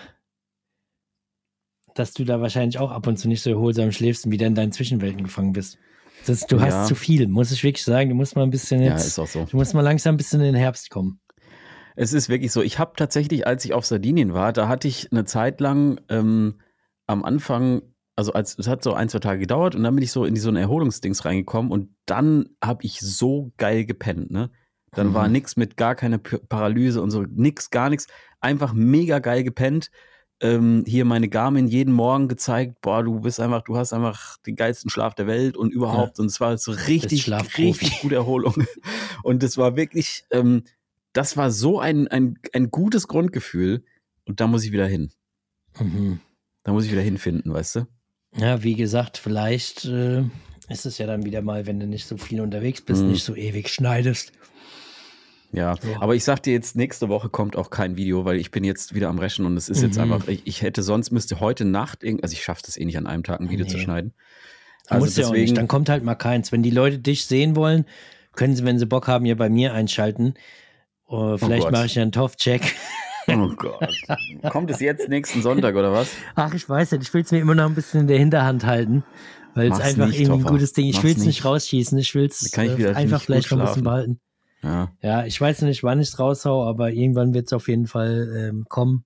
dass du da wahrscheinlich auch ab und zu nicht so erholsam schläfst und wieder in deinen Zwischenwelten gefangen bist. Das, du Ja. hast zu viel, muss ich wirklich sagen. Du musst mal ein bisschen Ja, jetzt, ist auch so. du musst mal langsam ein bisschen in den Herbst kommen. Es ist wirklich so. Ich habe tatsächlich, als ich auf Sardinien war, da hatte ich eine Zeit lang ähm, am Anfang, also als es hat so ein, zwei Tage gedauert und dann bin ich so in die, so ein Erholungsdings reingekommen und dann habe ich so geil gepennt, ne? Dann Mhm. war nix mit gar keine P- Paralyse und so, nix, gar nichts. Einfach mega geil gepennt. Ähm, hier meine Garmin jeden Morgen gezeigt, boah, du bist einfach, du hast einfach den geilsten Schlaf der Welt und überhaupt. Und es war so richtig, Schlafprofi. richtig gute Erholung. Und es war wirklich, ähm, das war so ein, ein, ein gutes Grundgefühl. Und da muss ich wieder hin. Mhm. Da muss ich wieder hinfinden, weißt du? Ja, wie gesagt, vielleicht äh, ist es ja dann wieder mal, wenn du nicht so viel unterwegs bist, Mhm. nicht so ewig schneidest. Ja, So. aber ich sag dir jetzt, nächste Woche kommt auch kein Video, weil ich bin jetzt wieder am Rechen und es ist jetzt Mhm. einfach, ich, ich hätte sonst, müsste heute Nacht, irgend- also ich schaffe das eh nicht an einem Tag ein Video Nee. zu schneiden. Also Also muss ja auch nicht, deswegen, dann kommt halt mal keins. Wenn die Leute dich sehen wollen, können sie, wenn sie Bock haben, hier bei mir einschalten. Uh, vielleicht Gott. mache ich ja einen Toff-Check. oh Gott. Kommt es jetzt nächsten Sonntag oder was? Ach, ich weiß nicht, ich will es mir immer noch ein bisschen in der Hinterhand halten, weil es Mach's einfach nicht, irgendwie ein Toffer. gutes Ding ist. Ich Mach's will es nicht nicht. rausschießen, ich will es Da kann ich wieder äh, einfach nicht vielleicht gut noch ein bisschen schlafen. behalten. Ja. Ja, ich weiß nicht, wann ich es raushau, aber irgendwann wird es auf jeden Fall ähm, kommen.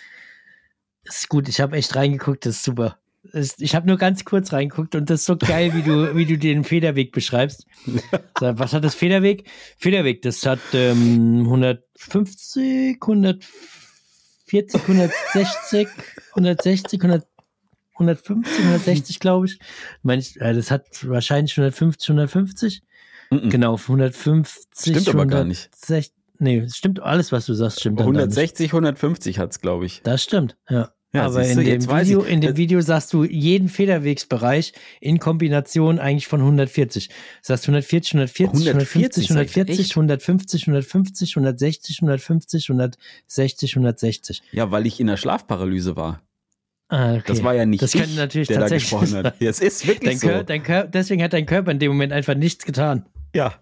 Ist gut, ich habe echt reingeguckt, das ist super. Ist, ich habe nur ganz kurz reingeguckt und das ist so geil, wie du, wie du den Federweg beschreibst. So, was hat das Federweg? Federweg, das hat ähm, hundertfünfzig, hundertvierzig, hundertsechzig, hundertsechzig, hundert, hundertfünfzig, hundertsechzig, glaube ich. Meine ich, äh, das hat wahrscheinlich hundertfünfzig, hundertfünfzig. Mhm. Genau, hundertfünfzig. Stimmt aber gar nicht. hundertsechzig, nee, stimmt, alles, was du sagst, stimmt dann da nicht. hundertsechzig, hundertfünfzig hat's, glaube ich. Das stimmt, ja. Ja, Aber siehst in du, dem, jetzt weiß Video, ich. in dem Das- Video sagst du jeden Federwegsbereich in Kombination eigentlich von hundertvierzig. Das heißt hundertvierzig, hundertvierzig, hundertfünfzig, hundertvierzig, hundertfünfzig, hundertfünfzig, hundertsechzig, hundertfünfzig, hundertsechzig, hundertsechzig. Ja, weil ich in der Schlafparalyse war. Ah, okay. Das war ja nicht Das ich, könnte natürlich der da tatsächlich gesprochen sein. hat. Ja, es ist wirklich Dein so. Kör, dein Kör, deswegen hat dein Körper in dem Moment einfach nichts getan. Ja.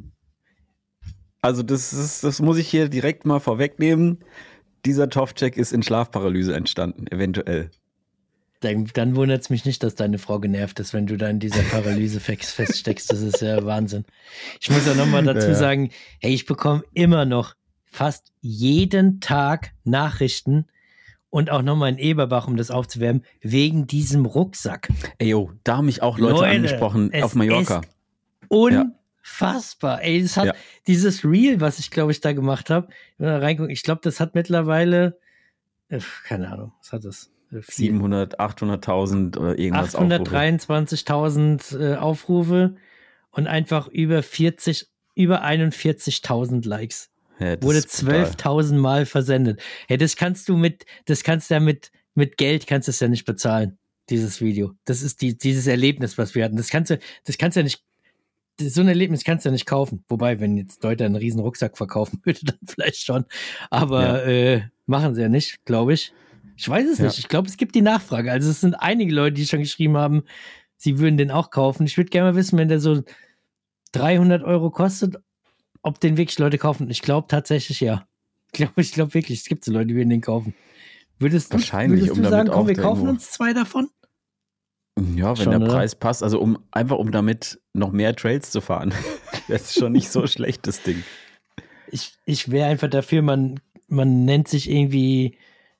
Also das ist, das muss ich hier direkt mal vorwegnehmen. Dieser Toff-Check ist in Schlafparalyse entstanden, eventuell. Dann, dann wundert es mich nicht, dass deine Frau genervt ist, wenn du da in dieser Paralyse fest- feststeckst. Das ist ja Wahnsinn. Ich muss auch nochmal dazu Ja. sagen, hey, ich bekomme immer noch fast jeden Tag Nachrichten und auch nochmal in Eberbach, um das aufzuwärmen, wegen diesem Rucksack. Ey, yo, da haben mich auch Leute, Leute, angesprochen es auf Mallorca. ist unfassbar. Ey, das hat Ja. dieses Reel, was ich glaube ich da gemacht habe, reingucken. Ich glaube, das hat mittlerweile, äh, keine Ahnung, was hat das? Äh, viel. siebenhundert, achthunderttausend oder irgendwas Aufrufe. achthundertdreiundzwanzigtausend äh, Aufrufe und einfach über vierzig, über einundvierzigtausend Likes. Ja, das Wurde ist brutal. zwölftausend Mal versendet. Hey, das kannst du mit, das kannst du ja mit, mit Geld kannst du es ja nicht bezahlen, dieses Video. Das ist die, dieses Erlebnis, was wir hatten. Das kannst du, das kannst du ja nicht, so ein Erlebnis kannst du ja nicht kaufen. Wobei, wenn jetzt Leute einen riesen Rucksack verkaufen würde, dann vielleicht schon. Aber ja. äh, machen sie ja nicht, glaube ich. Ich weiß es ja. nicht. Ich glaube, es gibt die Nachfrage. Also es sind einige Leute, die schon geschrieben haben, sie würden den auch kaufen. Ich würde gerne mal wissen, wenn der so dreihundert Euro kostet, ob den wirklich Leute kaufen. Ich glaube tatsächlich ja. Ich glaube ich glaub wirklich, es gibt so Leute, die würden den kaufen. Würdest du, Wahrscheinlich, würdest um du sagen, komm, wir kaufen irgendwo. uns zwei davon? Ja, wenn schon, der oder? Preis passt, also um einfach um damit noch mehr Trails zu fahren. Das ist schon nicht so schlecht, das Ding. Ich, ich wäre einfach dafür, man, man nennt sich irgendwie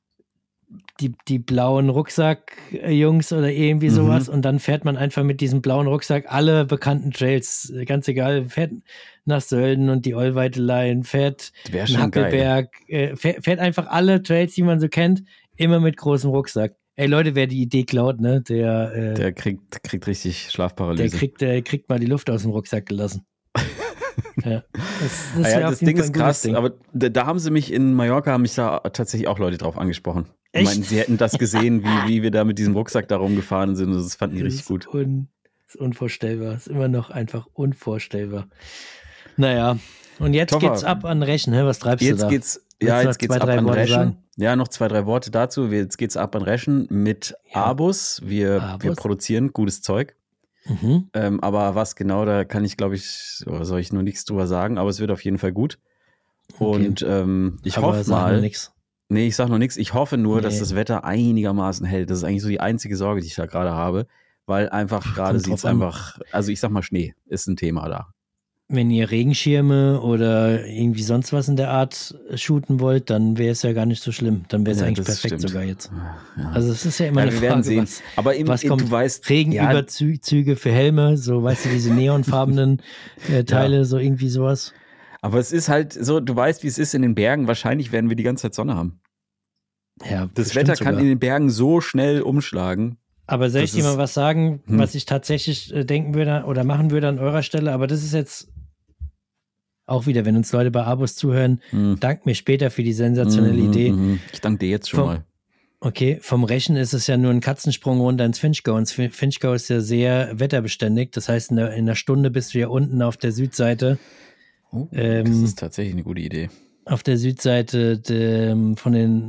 die, die blauen Rucksack-Jungs oder irgendwie sowas mhm. und dann fährt man einfach mit diesem blauen Rucksack alle bekannten Trails, ganz egal, fährt nach Sölden und die Ollweiteleien, fährt nach Hackelberg, äh, fährt, fährt einfach alle Trails, die man so kennt, immer mit großem Rucksack. Ey Leute, wer die Idee klaut, ne, der äh, der kriegt, kriegt richtig Schlafparalyse. Der kriegt, der kriegt mal die Luft aus dem Rucksack gelassen. Ja, das, das, ja, das Ding ist krass, Ding. aber da, da haben sie mich in Mallorca, haben mich da tatsächlich auch Leute drauf angesprochen. Ich meine, sie hätten das gesehen, wie, wie wir da mit diesem Rucksack da rumgefahren sind und das fanden die das richtig gut. Un, das ist unvorstellbar, das ist immer noch einfach unvorstellbar. Naja, und jetzt Toffer, geht's ab an Rechen, hä? Was treibst jetzt du da? Geht's, ja, jetzt geht's zwei, ab an Worte Rechen. Sagen? Ja, noch zwei, drei Worte dazu. Jetzt geht's ab an Rechen mit ja. Abus. Wir, Abus. wir produzieren gutes Zeug. Mhm. Ähm, aber was genau, da kann ich, glaube ich, soll ich nur nichts drüber sagen, aber es wird auf jeden Fall gut. Okay. Und ähm, ich aber hoffe mal. Nix. Nee, ich sag noch nichts. Ich hoffe nur, nee. dass das Wetter einigermaßen hält. Das ist eigentlich so die einzige Sorge, die ich da gerade habe, weil einfach gerade sieht es einfach, also ich sag mal, Schnee ist ein Thema da. Wenn ihr Regenschirme oder irgendwie sonst was in der Art shooten wollt, dann wäre es ja gar nicht so schlimm. Dann wäre es ja, eigentlich perfekt stimmt. sogar jetzt. Ja. Also es ist ja immer ja, eine wir Frage, werden sehen. was, Aber eben, was kommt. Du weißt, Regenüberzüge ja. für Helme, so weißt du, diese neonfarbenen äh, Teile, ja. so irgendwie sowas. Aber es ist halt so, du weißt, wie es ist in den Bergen. Wahrscheinlich werden wir die ganze Zeit Sonne haben. Ja, das Wetter kann sogar. in den Bergen so schnell umschlagen. Aber soll ich dir mal was sagen, hm. was ich tatsächlich äh, denken würde oder machen würde an eurer Stelle? Aber das ist jetzt auch wieder, wenn uns Leute bei Abos zuhören, hm. dankt mir später für die sensationelle hm, Idee. Hm, hm. Ich danke dir jetzt schon vom, mal. Okay, vom Rechen ist es ja nur ein Katzensprung runter ins Finchgau. Und Finchgau ist ja sehr wetterbeständig. Das heißt, in, der, in einer Stunde bist du ja unten auf der Südseite. Oh, ähm, das ist tatsächlich eine gute Idee. Auf der Südseite de, von den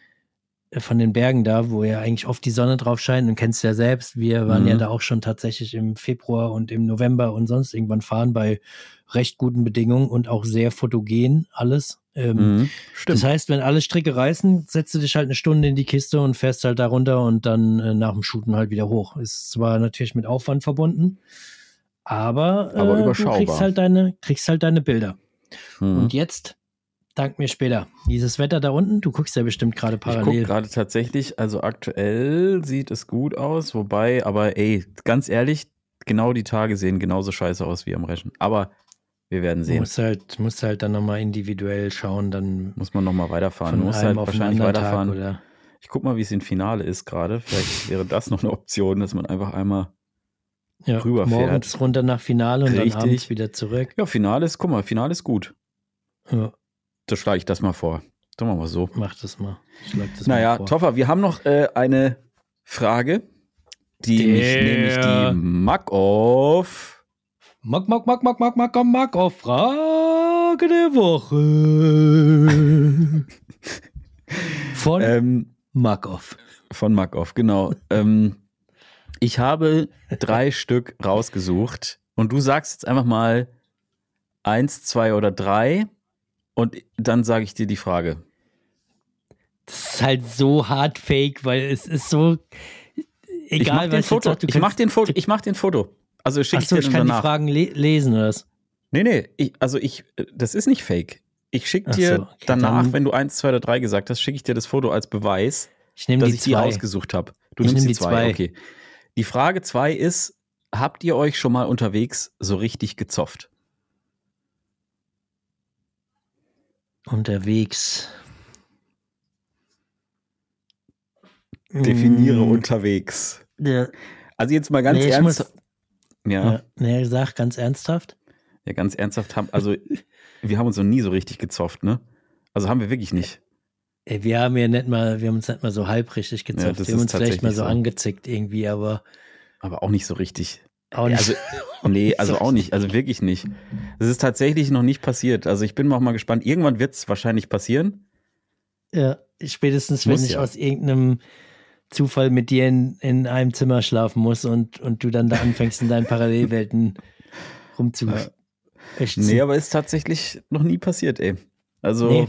von den Bergen da, wo ja eigentlich oft die Sonne drauf scheint und kennst ja selbst, wir waren mhm. ja da auch schon tatsächlich im Februar und im November und sonst irgendwann fahren bei recht guten Bedingungen und auch sehr fotogen alles. Ähm, mhm. Stimmt. Das heißt, wenn alle Stricke reißen, setzt du dich halt eine Stunde in die Kiste und fährst halt da runter und dann äh, nach dem Shooten halt wieder hoch. Ist zwar natürlich mit Aufwand verbunden, aber, äh, aber überschaubar. Du kriegst halt deine, kriegst halt deine Bilder. Mhm. Und jetzt dank mir später. Dieses Wetter da unten, du guckst ja bestimmt gerade parallel. Ich gucke gerade tatsächlich, also aktuell sieht es gut aus, wobei, aber ey, ganz ehrlich, genau die Tage sehen genauso scheiße aus wie am Rechen. Aber wir werden sehen. Du musst halt, musst halt dann nochmal individuell schauen, dann muss man nochmal weiterfahren. Du musst halt wahrscheinlich weiterfahren. Tag, oder? Ich guck mal, wie es im Finale ist gerade. Vielleicht wäre das noch eine Option, dass man einfach einmal ja, rüberfährt. Morgens runter nach Finale und Richtig. Dann abends wieder zurück. Ja, Finale ist, guck mal, Finale ist gut. Ja. Da schlage ich das mal vor. Sagen wir mal so. Mach das mal. Schlag das naja, mal vor. Toffer, wir haben noch äh, eine Frage, die Der mich nämlich die Mack-Off. Mack, Mack, Mack, Mack, Mack, Mack, Mack-Off Frage der Woche. Von ähm, Mack-Off. Von Mack-Off, genau. ähm, ich habe drei Stück rausgesucht und du sagst jetzt einfach mal eins, zwei oder drei. Und dann sage ich dir die Frage. Das ist halt so hart fake, weil es ist so egal, ich mach den Foto. Sagt, ich mach den Foto. Ich mach den Foto. Also schicke ich dir ich dann kann danach. die Fragen le- lesen oder was? Nee, nee. Ich, also ich, das ist nicht fake. Ich schicke dir so, okay, danach, dann, wenn du eins, zwei oder drei gesagt hast, schicke ich dir das Foto als Beweis, ich dass die ich zwei. die ausgesucht habe. Du ich nimmst die die zwei. zwei. Okay. Die Frage zwei ist, habt ihr euch schon mal unterwegs so richtig gezofft? Unterwegs. Definiere mm. unterwegs. Ja. Also jetzt mal ganz nee, ernst. Muss, ja. ja. Nee, sag ganz ernsthaft. Ja, ganz ernsthaft haben, also wir haben uns noch nie so richtig gezofft, ne? Also haben wir wirklich nicht. Ey, wir haben ja nicht mal, wir haben uns nicht mal so halb richtig gezofft. Ja, wir haben uns vielleicht mal so, so angezickt irgendwie, aber. Aber auch nicht so richtig. Auch nicht. Also, nee, also auch nicht. Also wirklich nicht. Das ist tatsächlich noch nicht passiert. Also ich bin auch mal gespannt. Irgendwann wird es wahrscheinlich passieren. Ja, spätestens, wenn Muss ich ja. aus irgendeinem Zufall mit dir in, in einem Zimmer schlafen muss und, und du dann da anfängst, in deinen Parallelwelten rumzu. Ja. Nee, aber ist tatsächlich noch nie passiert, ey. Also, Nee.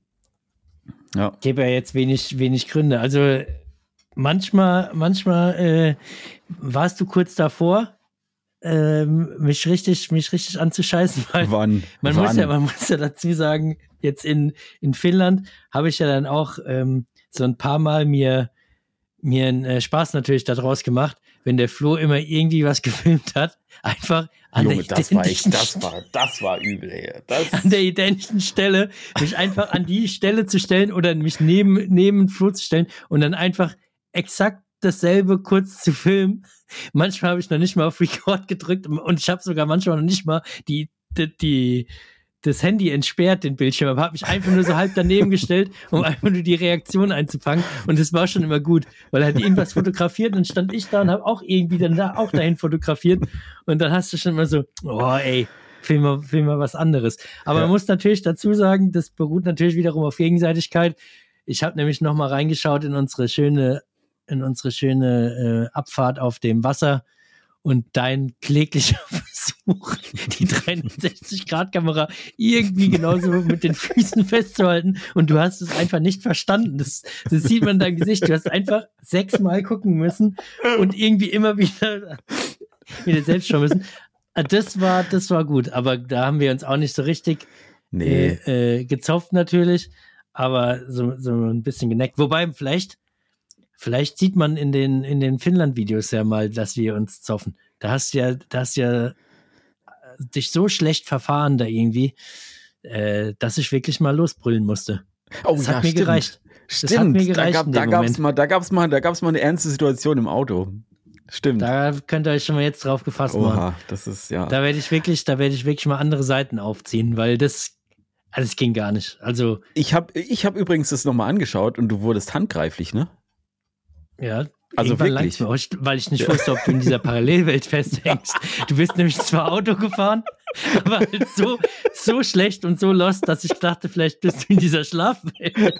ja. Gäbe ja jetzt wenig, wenig Gründe. Also manchmal, manchmal äh, warst du kurz davor, ähm, mich richtig, mich richtig anzuscheißen, weil Wann? man Wann? muss ja, man muss ja dazu sagen, jetzt in, in Finnland habe ich ja dann auch ähm, so ein paar Mal mir, mir einen äh, Spaß natürlich daraus gemacht, wenn der Flo immer irgendwie was gefilmt hat, einfach an Junge, der das war echt, identischen das war, das war übel, ey. Das, an der identischen Stelle, mich einfach an die Stelle zu stellen oder mich neben, neben Flo zu stellen und dann einfach exakt dasselbe kurz zu filmen. Manchmal habe ich noch nicht mal auf Record gedrückt und ich habe sogar manchmal noch nicht mal die, die, die das Handy entsperrt, den Bildschirm, aber habe mich einfach nur so halb daneben gestellt, um einfach nur die Reaktion einzufangen und das war schon immer gut, weil er hat irgendwas fotografiert und dann stand ich da und habe auch irgendwie dann da auch dahin fotografiert und dann hast du schon immer so, oh ey, film mal, film mal was anderes. Aber Ja. man muss natürlich dazu sagen, das beruht natürlich wiederum auf Gegenseitigkeit. Ich habe nämlich nochmal reingeschaut in unsere schöne, in unsere schöne äh, Abfahrt auf dem Wasser und dein kläglicher Versuch, die dreihundertsechzig Grad Kamera irgendwie genauso mit den Füßen festzuhalten und du hast es einfach nicht verstanden. Das, das sieht man in deinem Gesicht. Du hast einfach sechsmal gucken müssen und irgendwie immer wieder wieder selbst schauen müssen. Das war, das war gut, aber da haben wir uns auch nicht so richtig nee. äh, äh, gezopft natürlich, aber so, so ein bisschen geneckt. Wobei vielleicht Vielleicht sieht man in den, in den Finnland-Videos ja mal, dass wir uns zoffen. Da hast du ja, da hast du ja dich so schlecht verfahren da irgendwie, äh, dass ich wirklich mal losbrüllen musste. Oh, das ja, hat mir stimmt. gereicht. Stimmt, Das hat mir gereicht da, gab, in da dem gab's Moment. mal, da gab's mal, da gab's mal eine ernste Situation im Auto. Stimmt. Da könnt ihr euch schon mal jetzt drauf gefasst machen. Oha, das ist, ja. Da werde ich wirklich, da werde ich wirklich mal andere Seiten aufziehen, weil das, also das ging gar nicht. Also, Ich habe ich hab übrigens das nochmal angeschaut und du wurdest handgreiflich, ne? ja, Also irgendwann wirklich? langt's mir auch, weil ich nicht wusste, ob du in dieser Parallelwelt festhängst. Du bist nämlich zwar Auto gefahren, aber halt so, so schlecht und so lost, dass ich dachte, vielleicht bist du in dieser Schlafwelt.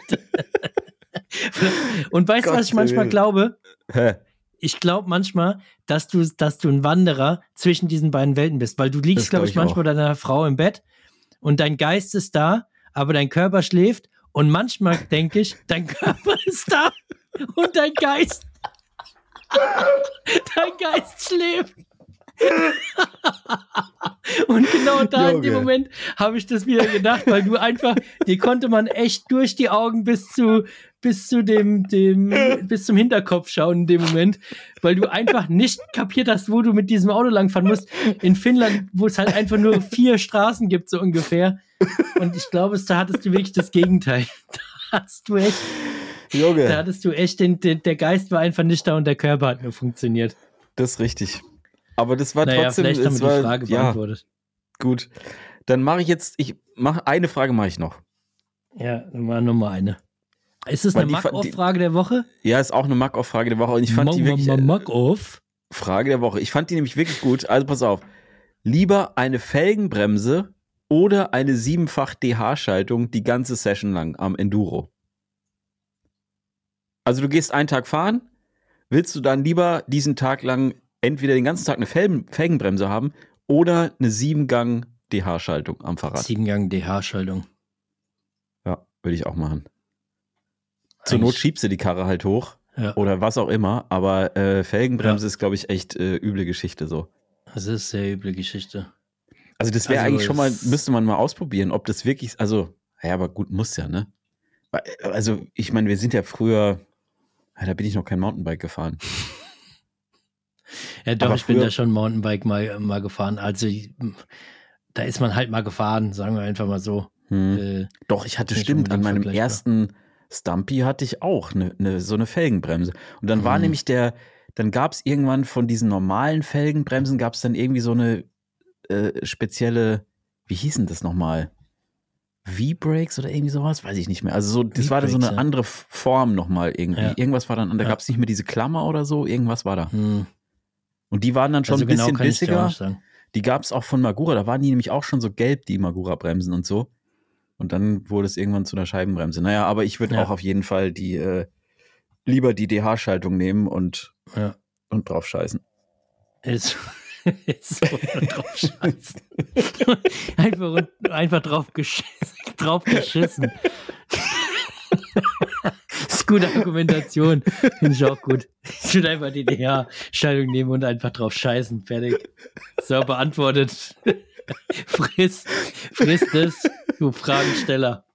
Und weißt du, was ich manchmal glaube? Hä? Ich glaube manchmal, dass du, dass du ein Wanderer zwischen diesen beiden Welten bist, weil du liegst, Das glaub glaube ich, ich manchmal auch. mit deiner Frau im Bett und dein Geist ist da, aber dein Körper schläft und manchmal denke ich, dein Körper ist da und dein Geist dein Geist schläft. Und genau da in dem Junge. Moment habe ich das wieder gedacht, weil du einfach, dir konnte man echt durch die Augen bis zu, bis zu dem, dem, bis zum Hinterkopf schauen in dem Moment, weil du einfach nicht kapiert hast, wo du mit diesem Auto langfahren musst. In Finnland, wo es halt einfach nur vier Straßen gibt, so ungefähr. Und ich glaube, da hattest du wirklich das Gegenteil. Da hattest du echt, Junge, da hattest du echt, den, den, der Geist war einfach nicht da und der Körper hat nur funktioniert. das ist richtig. Aber das war Naja, trotzdem, vielleicht haben es wir war, die Frage ja, beantwortet. gut. Dann mache ich jetzt, ich mache eine Frage mache ich noch. Ja, dann war Nummer eine. Ist es Weil eine die Fa- Mack-Off-Frage der Woche? Ja, ist auch eine Mack-Off-Frage der Woche und ich fand die wirklich äh, Mack-Off? Frage der Woche. Ich fand die nämlich wirklich gut. Also pass auf. Lieber eine Felgenbremse oder eine siebenfach D H-Schaltung die ganze Session lang am Enduro. Also du gehst einen Tag fahren, willst du dann lieber diesen Tag lang entweder den ganzen Tag eine Felgen, Felgenbremse haben oder eine Siebengang D H-Schaltung am Fahrrad. Siebengang D H-Schaltung. Ja, würde ich auch machen. Zur Not schiebst du die Karre halt hoch Ja, oder was auch immer, aber äh, Felgenbremse Ja. ist, glaube ich, echt äh, üble Geschichte so. das ist sehr üble Geschichte. Also das wäre Also eigentlich schon mal, es- müsste man mal ausprobieren, ob das wirklich, also, ja, aber gut, muss ja, ne? Weil, also, ich meine, wir sind ja früher, ja, da bin ich noch kein Mountainbike gefahren. Ja, doch, Aber ich bin früher- da schon Mountainbike mal, mal gefahren. Also, da ist man halt mal gefahren, sagen wir einfach mal so. Hm. Äh, Doch, ich hatte nicht stimmt, an unbedingt meinem vergleichbar. ersten Stumpy hatte ich auch eine, eine, so eine Felgenbremse. Und dann war Mhm. nämlich der, dann gab es irgendwann von diesen normalen Felgenbremsen, gab es dann irgendwie so eine äh, spezielle, wie hießen das nochmal? V-Brakes oder irgendwie sowas? Weiß ich nicht mehr. Also so, das war da so V-Brakes, eine ja. andere Form nochmal irgendwie. Ja. Irgendwas war dann, da Ja. gab es nicht mehr diese Klammer oder so, irgendwas war da. hm. Und die waren dann schon Also ein bisschen genau kann ich dir auch bissiger. nicht sagen. Die gab es auch von Magura. Da waren die nämlich auch schon so gelb, die Magura-Bremsen und so. Und dann wurde es irgendwann zu einer Scheibenbremse. Naja, aber ich würde Ja. auch auf jeden Fall die äh, lieber die D H-Schaltung nehmen und, Ja. und drauf scheißen. Ist, ist so drauf scheißen. einfach, einfach drauf geschissen. Drauf geschissen. Das ist gute Argumentation. Finde ich auch gut. Ich würde einfach die D H-Schaltung nehmen und einfach drauf scheißen. Fertig. So, beantwortet. Friss, friss das, du Fragensteller.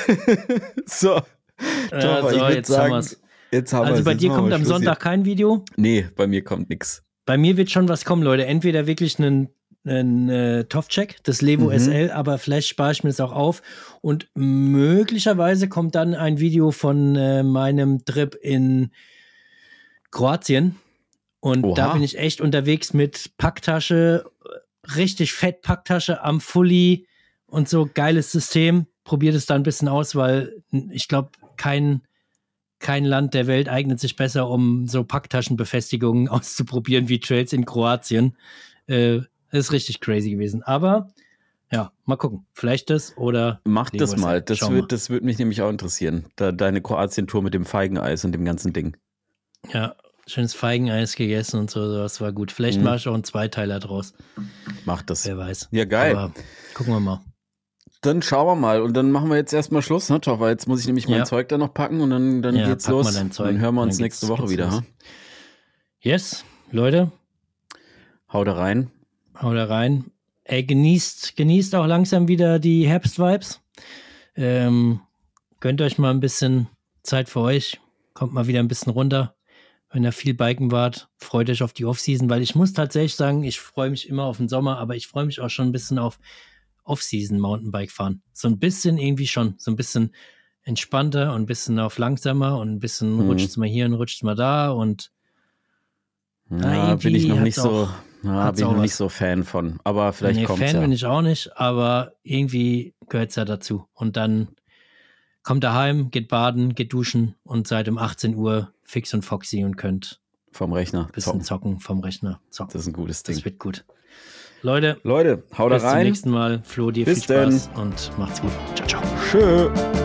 So. Ja, Doch, so, ich jetzt sagen, haben wir's. Jetzt haben Also wir's. bei Jetzt dir machen kommt wir am Schluss Sonntag kein Video? Hier. Nee, bei mir kommt nix. Bei mir wird schon was kommen, Leute. Entweder wirklich einen, einen äh, T O F-Check, das Levo Mhm. S L, aber vielleicht spare ich mir das auch auf. Und möglicherweise kommt dann ein Video von äh, meinem Trip in Kroatien. Und Oha. da bin ich echt unterwegs mit Packtasche, richtig fett Packtasche am Fully und so geiles System. Probiert es da ein bisschen aus, weil ich glaube, kein, kein Land der Welt eignet sich besser, um so Packtaschenbefestigungen auszuprobieren wie Trails in Kroatien. Äh, das ist richtig crazy gewesen. Aber ja, mal gucken. Vielleicht das oder Mach Levo das S L. mal. Das Schauen wird, das wird mich nämlich auch interessieren. Da, deine Kroatien-Tour mit dem Feigeneis und dem ganzen Ding. wir. Ja, schönes Feigeneis gegessen und so. Das war gut. Vielleicht Mhm. mache ich auch einen Zweiteiler draus. Mach das. Wer weiß. Ja, geil. Aber gucken wir mal. Dann schauen wir mal. Und dann machen wir jetzt erstmal Schluss, ne, Toffer? Jetzt muss ich nämlich mein Ja. Zeug da noch packen und dann, dann Ja, geht's pack mal los. dein Zeug. Dann hören wir uns Dann nächste geht's- Woche geht's wieder. los. Ha? Yes, Leute, Hau da rein. hau da rein. Ey, genießt, genießt auch langsam wieder die Herbst-Vibes. Ähm, gönnt euch mal ein bisschen Zeit für euch. Kommt mal wieder ein bisschen runter. Wenn ihr viel biken wart, freut euch auf die Off-Season, weil ich muss tatsächlich sagen, ich freue mich immer auf den Sommer, aber ich freue mich auch schon ein bisschen auf Off-Season Mountainbike fahren. So ein bisschen irgendwie schon. So ein bisschen entspannter und ein bisschen auf langsamer und ein bisschen Mhm. rutscht's mal hier und rutscht's mal da und Ja, bin ich irgendwie noch hat's nicht so, auch- ja, hat's bin ich auch noch nicht was. so Fan von. Aber vielleicht nee, kommt's Fan ja. bin ich auch nicht, aber irgendwie gehört es ja dazu. Und dann kommt ihr heim, geht baden, geht duschen und seid um achtzehn Uhr fix und foxy und könnt Vom Rechner. ein bisschen zocken. zocken vom Rechner. Zocken. Das ist ein gutes Ding. Das wird gut. Leute, Leute, hau da bis zum rein. nächsten Mal. Flo, dir Bis viel Spaß und macht's gut. Ciao, ciao. Tschö.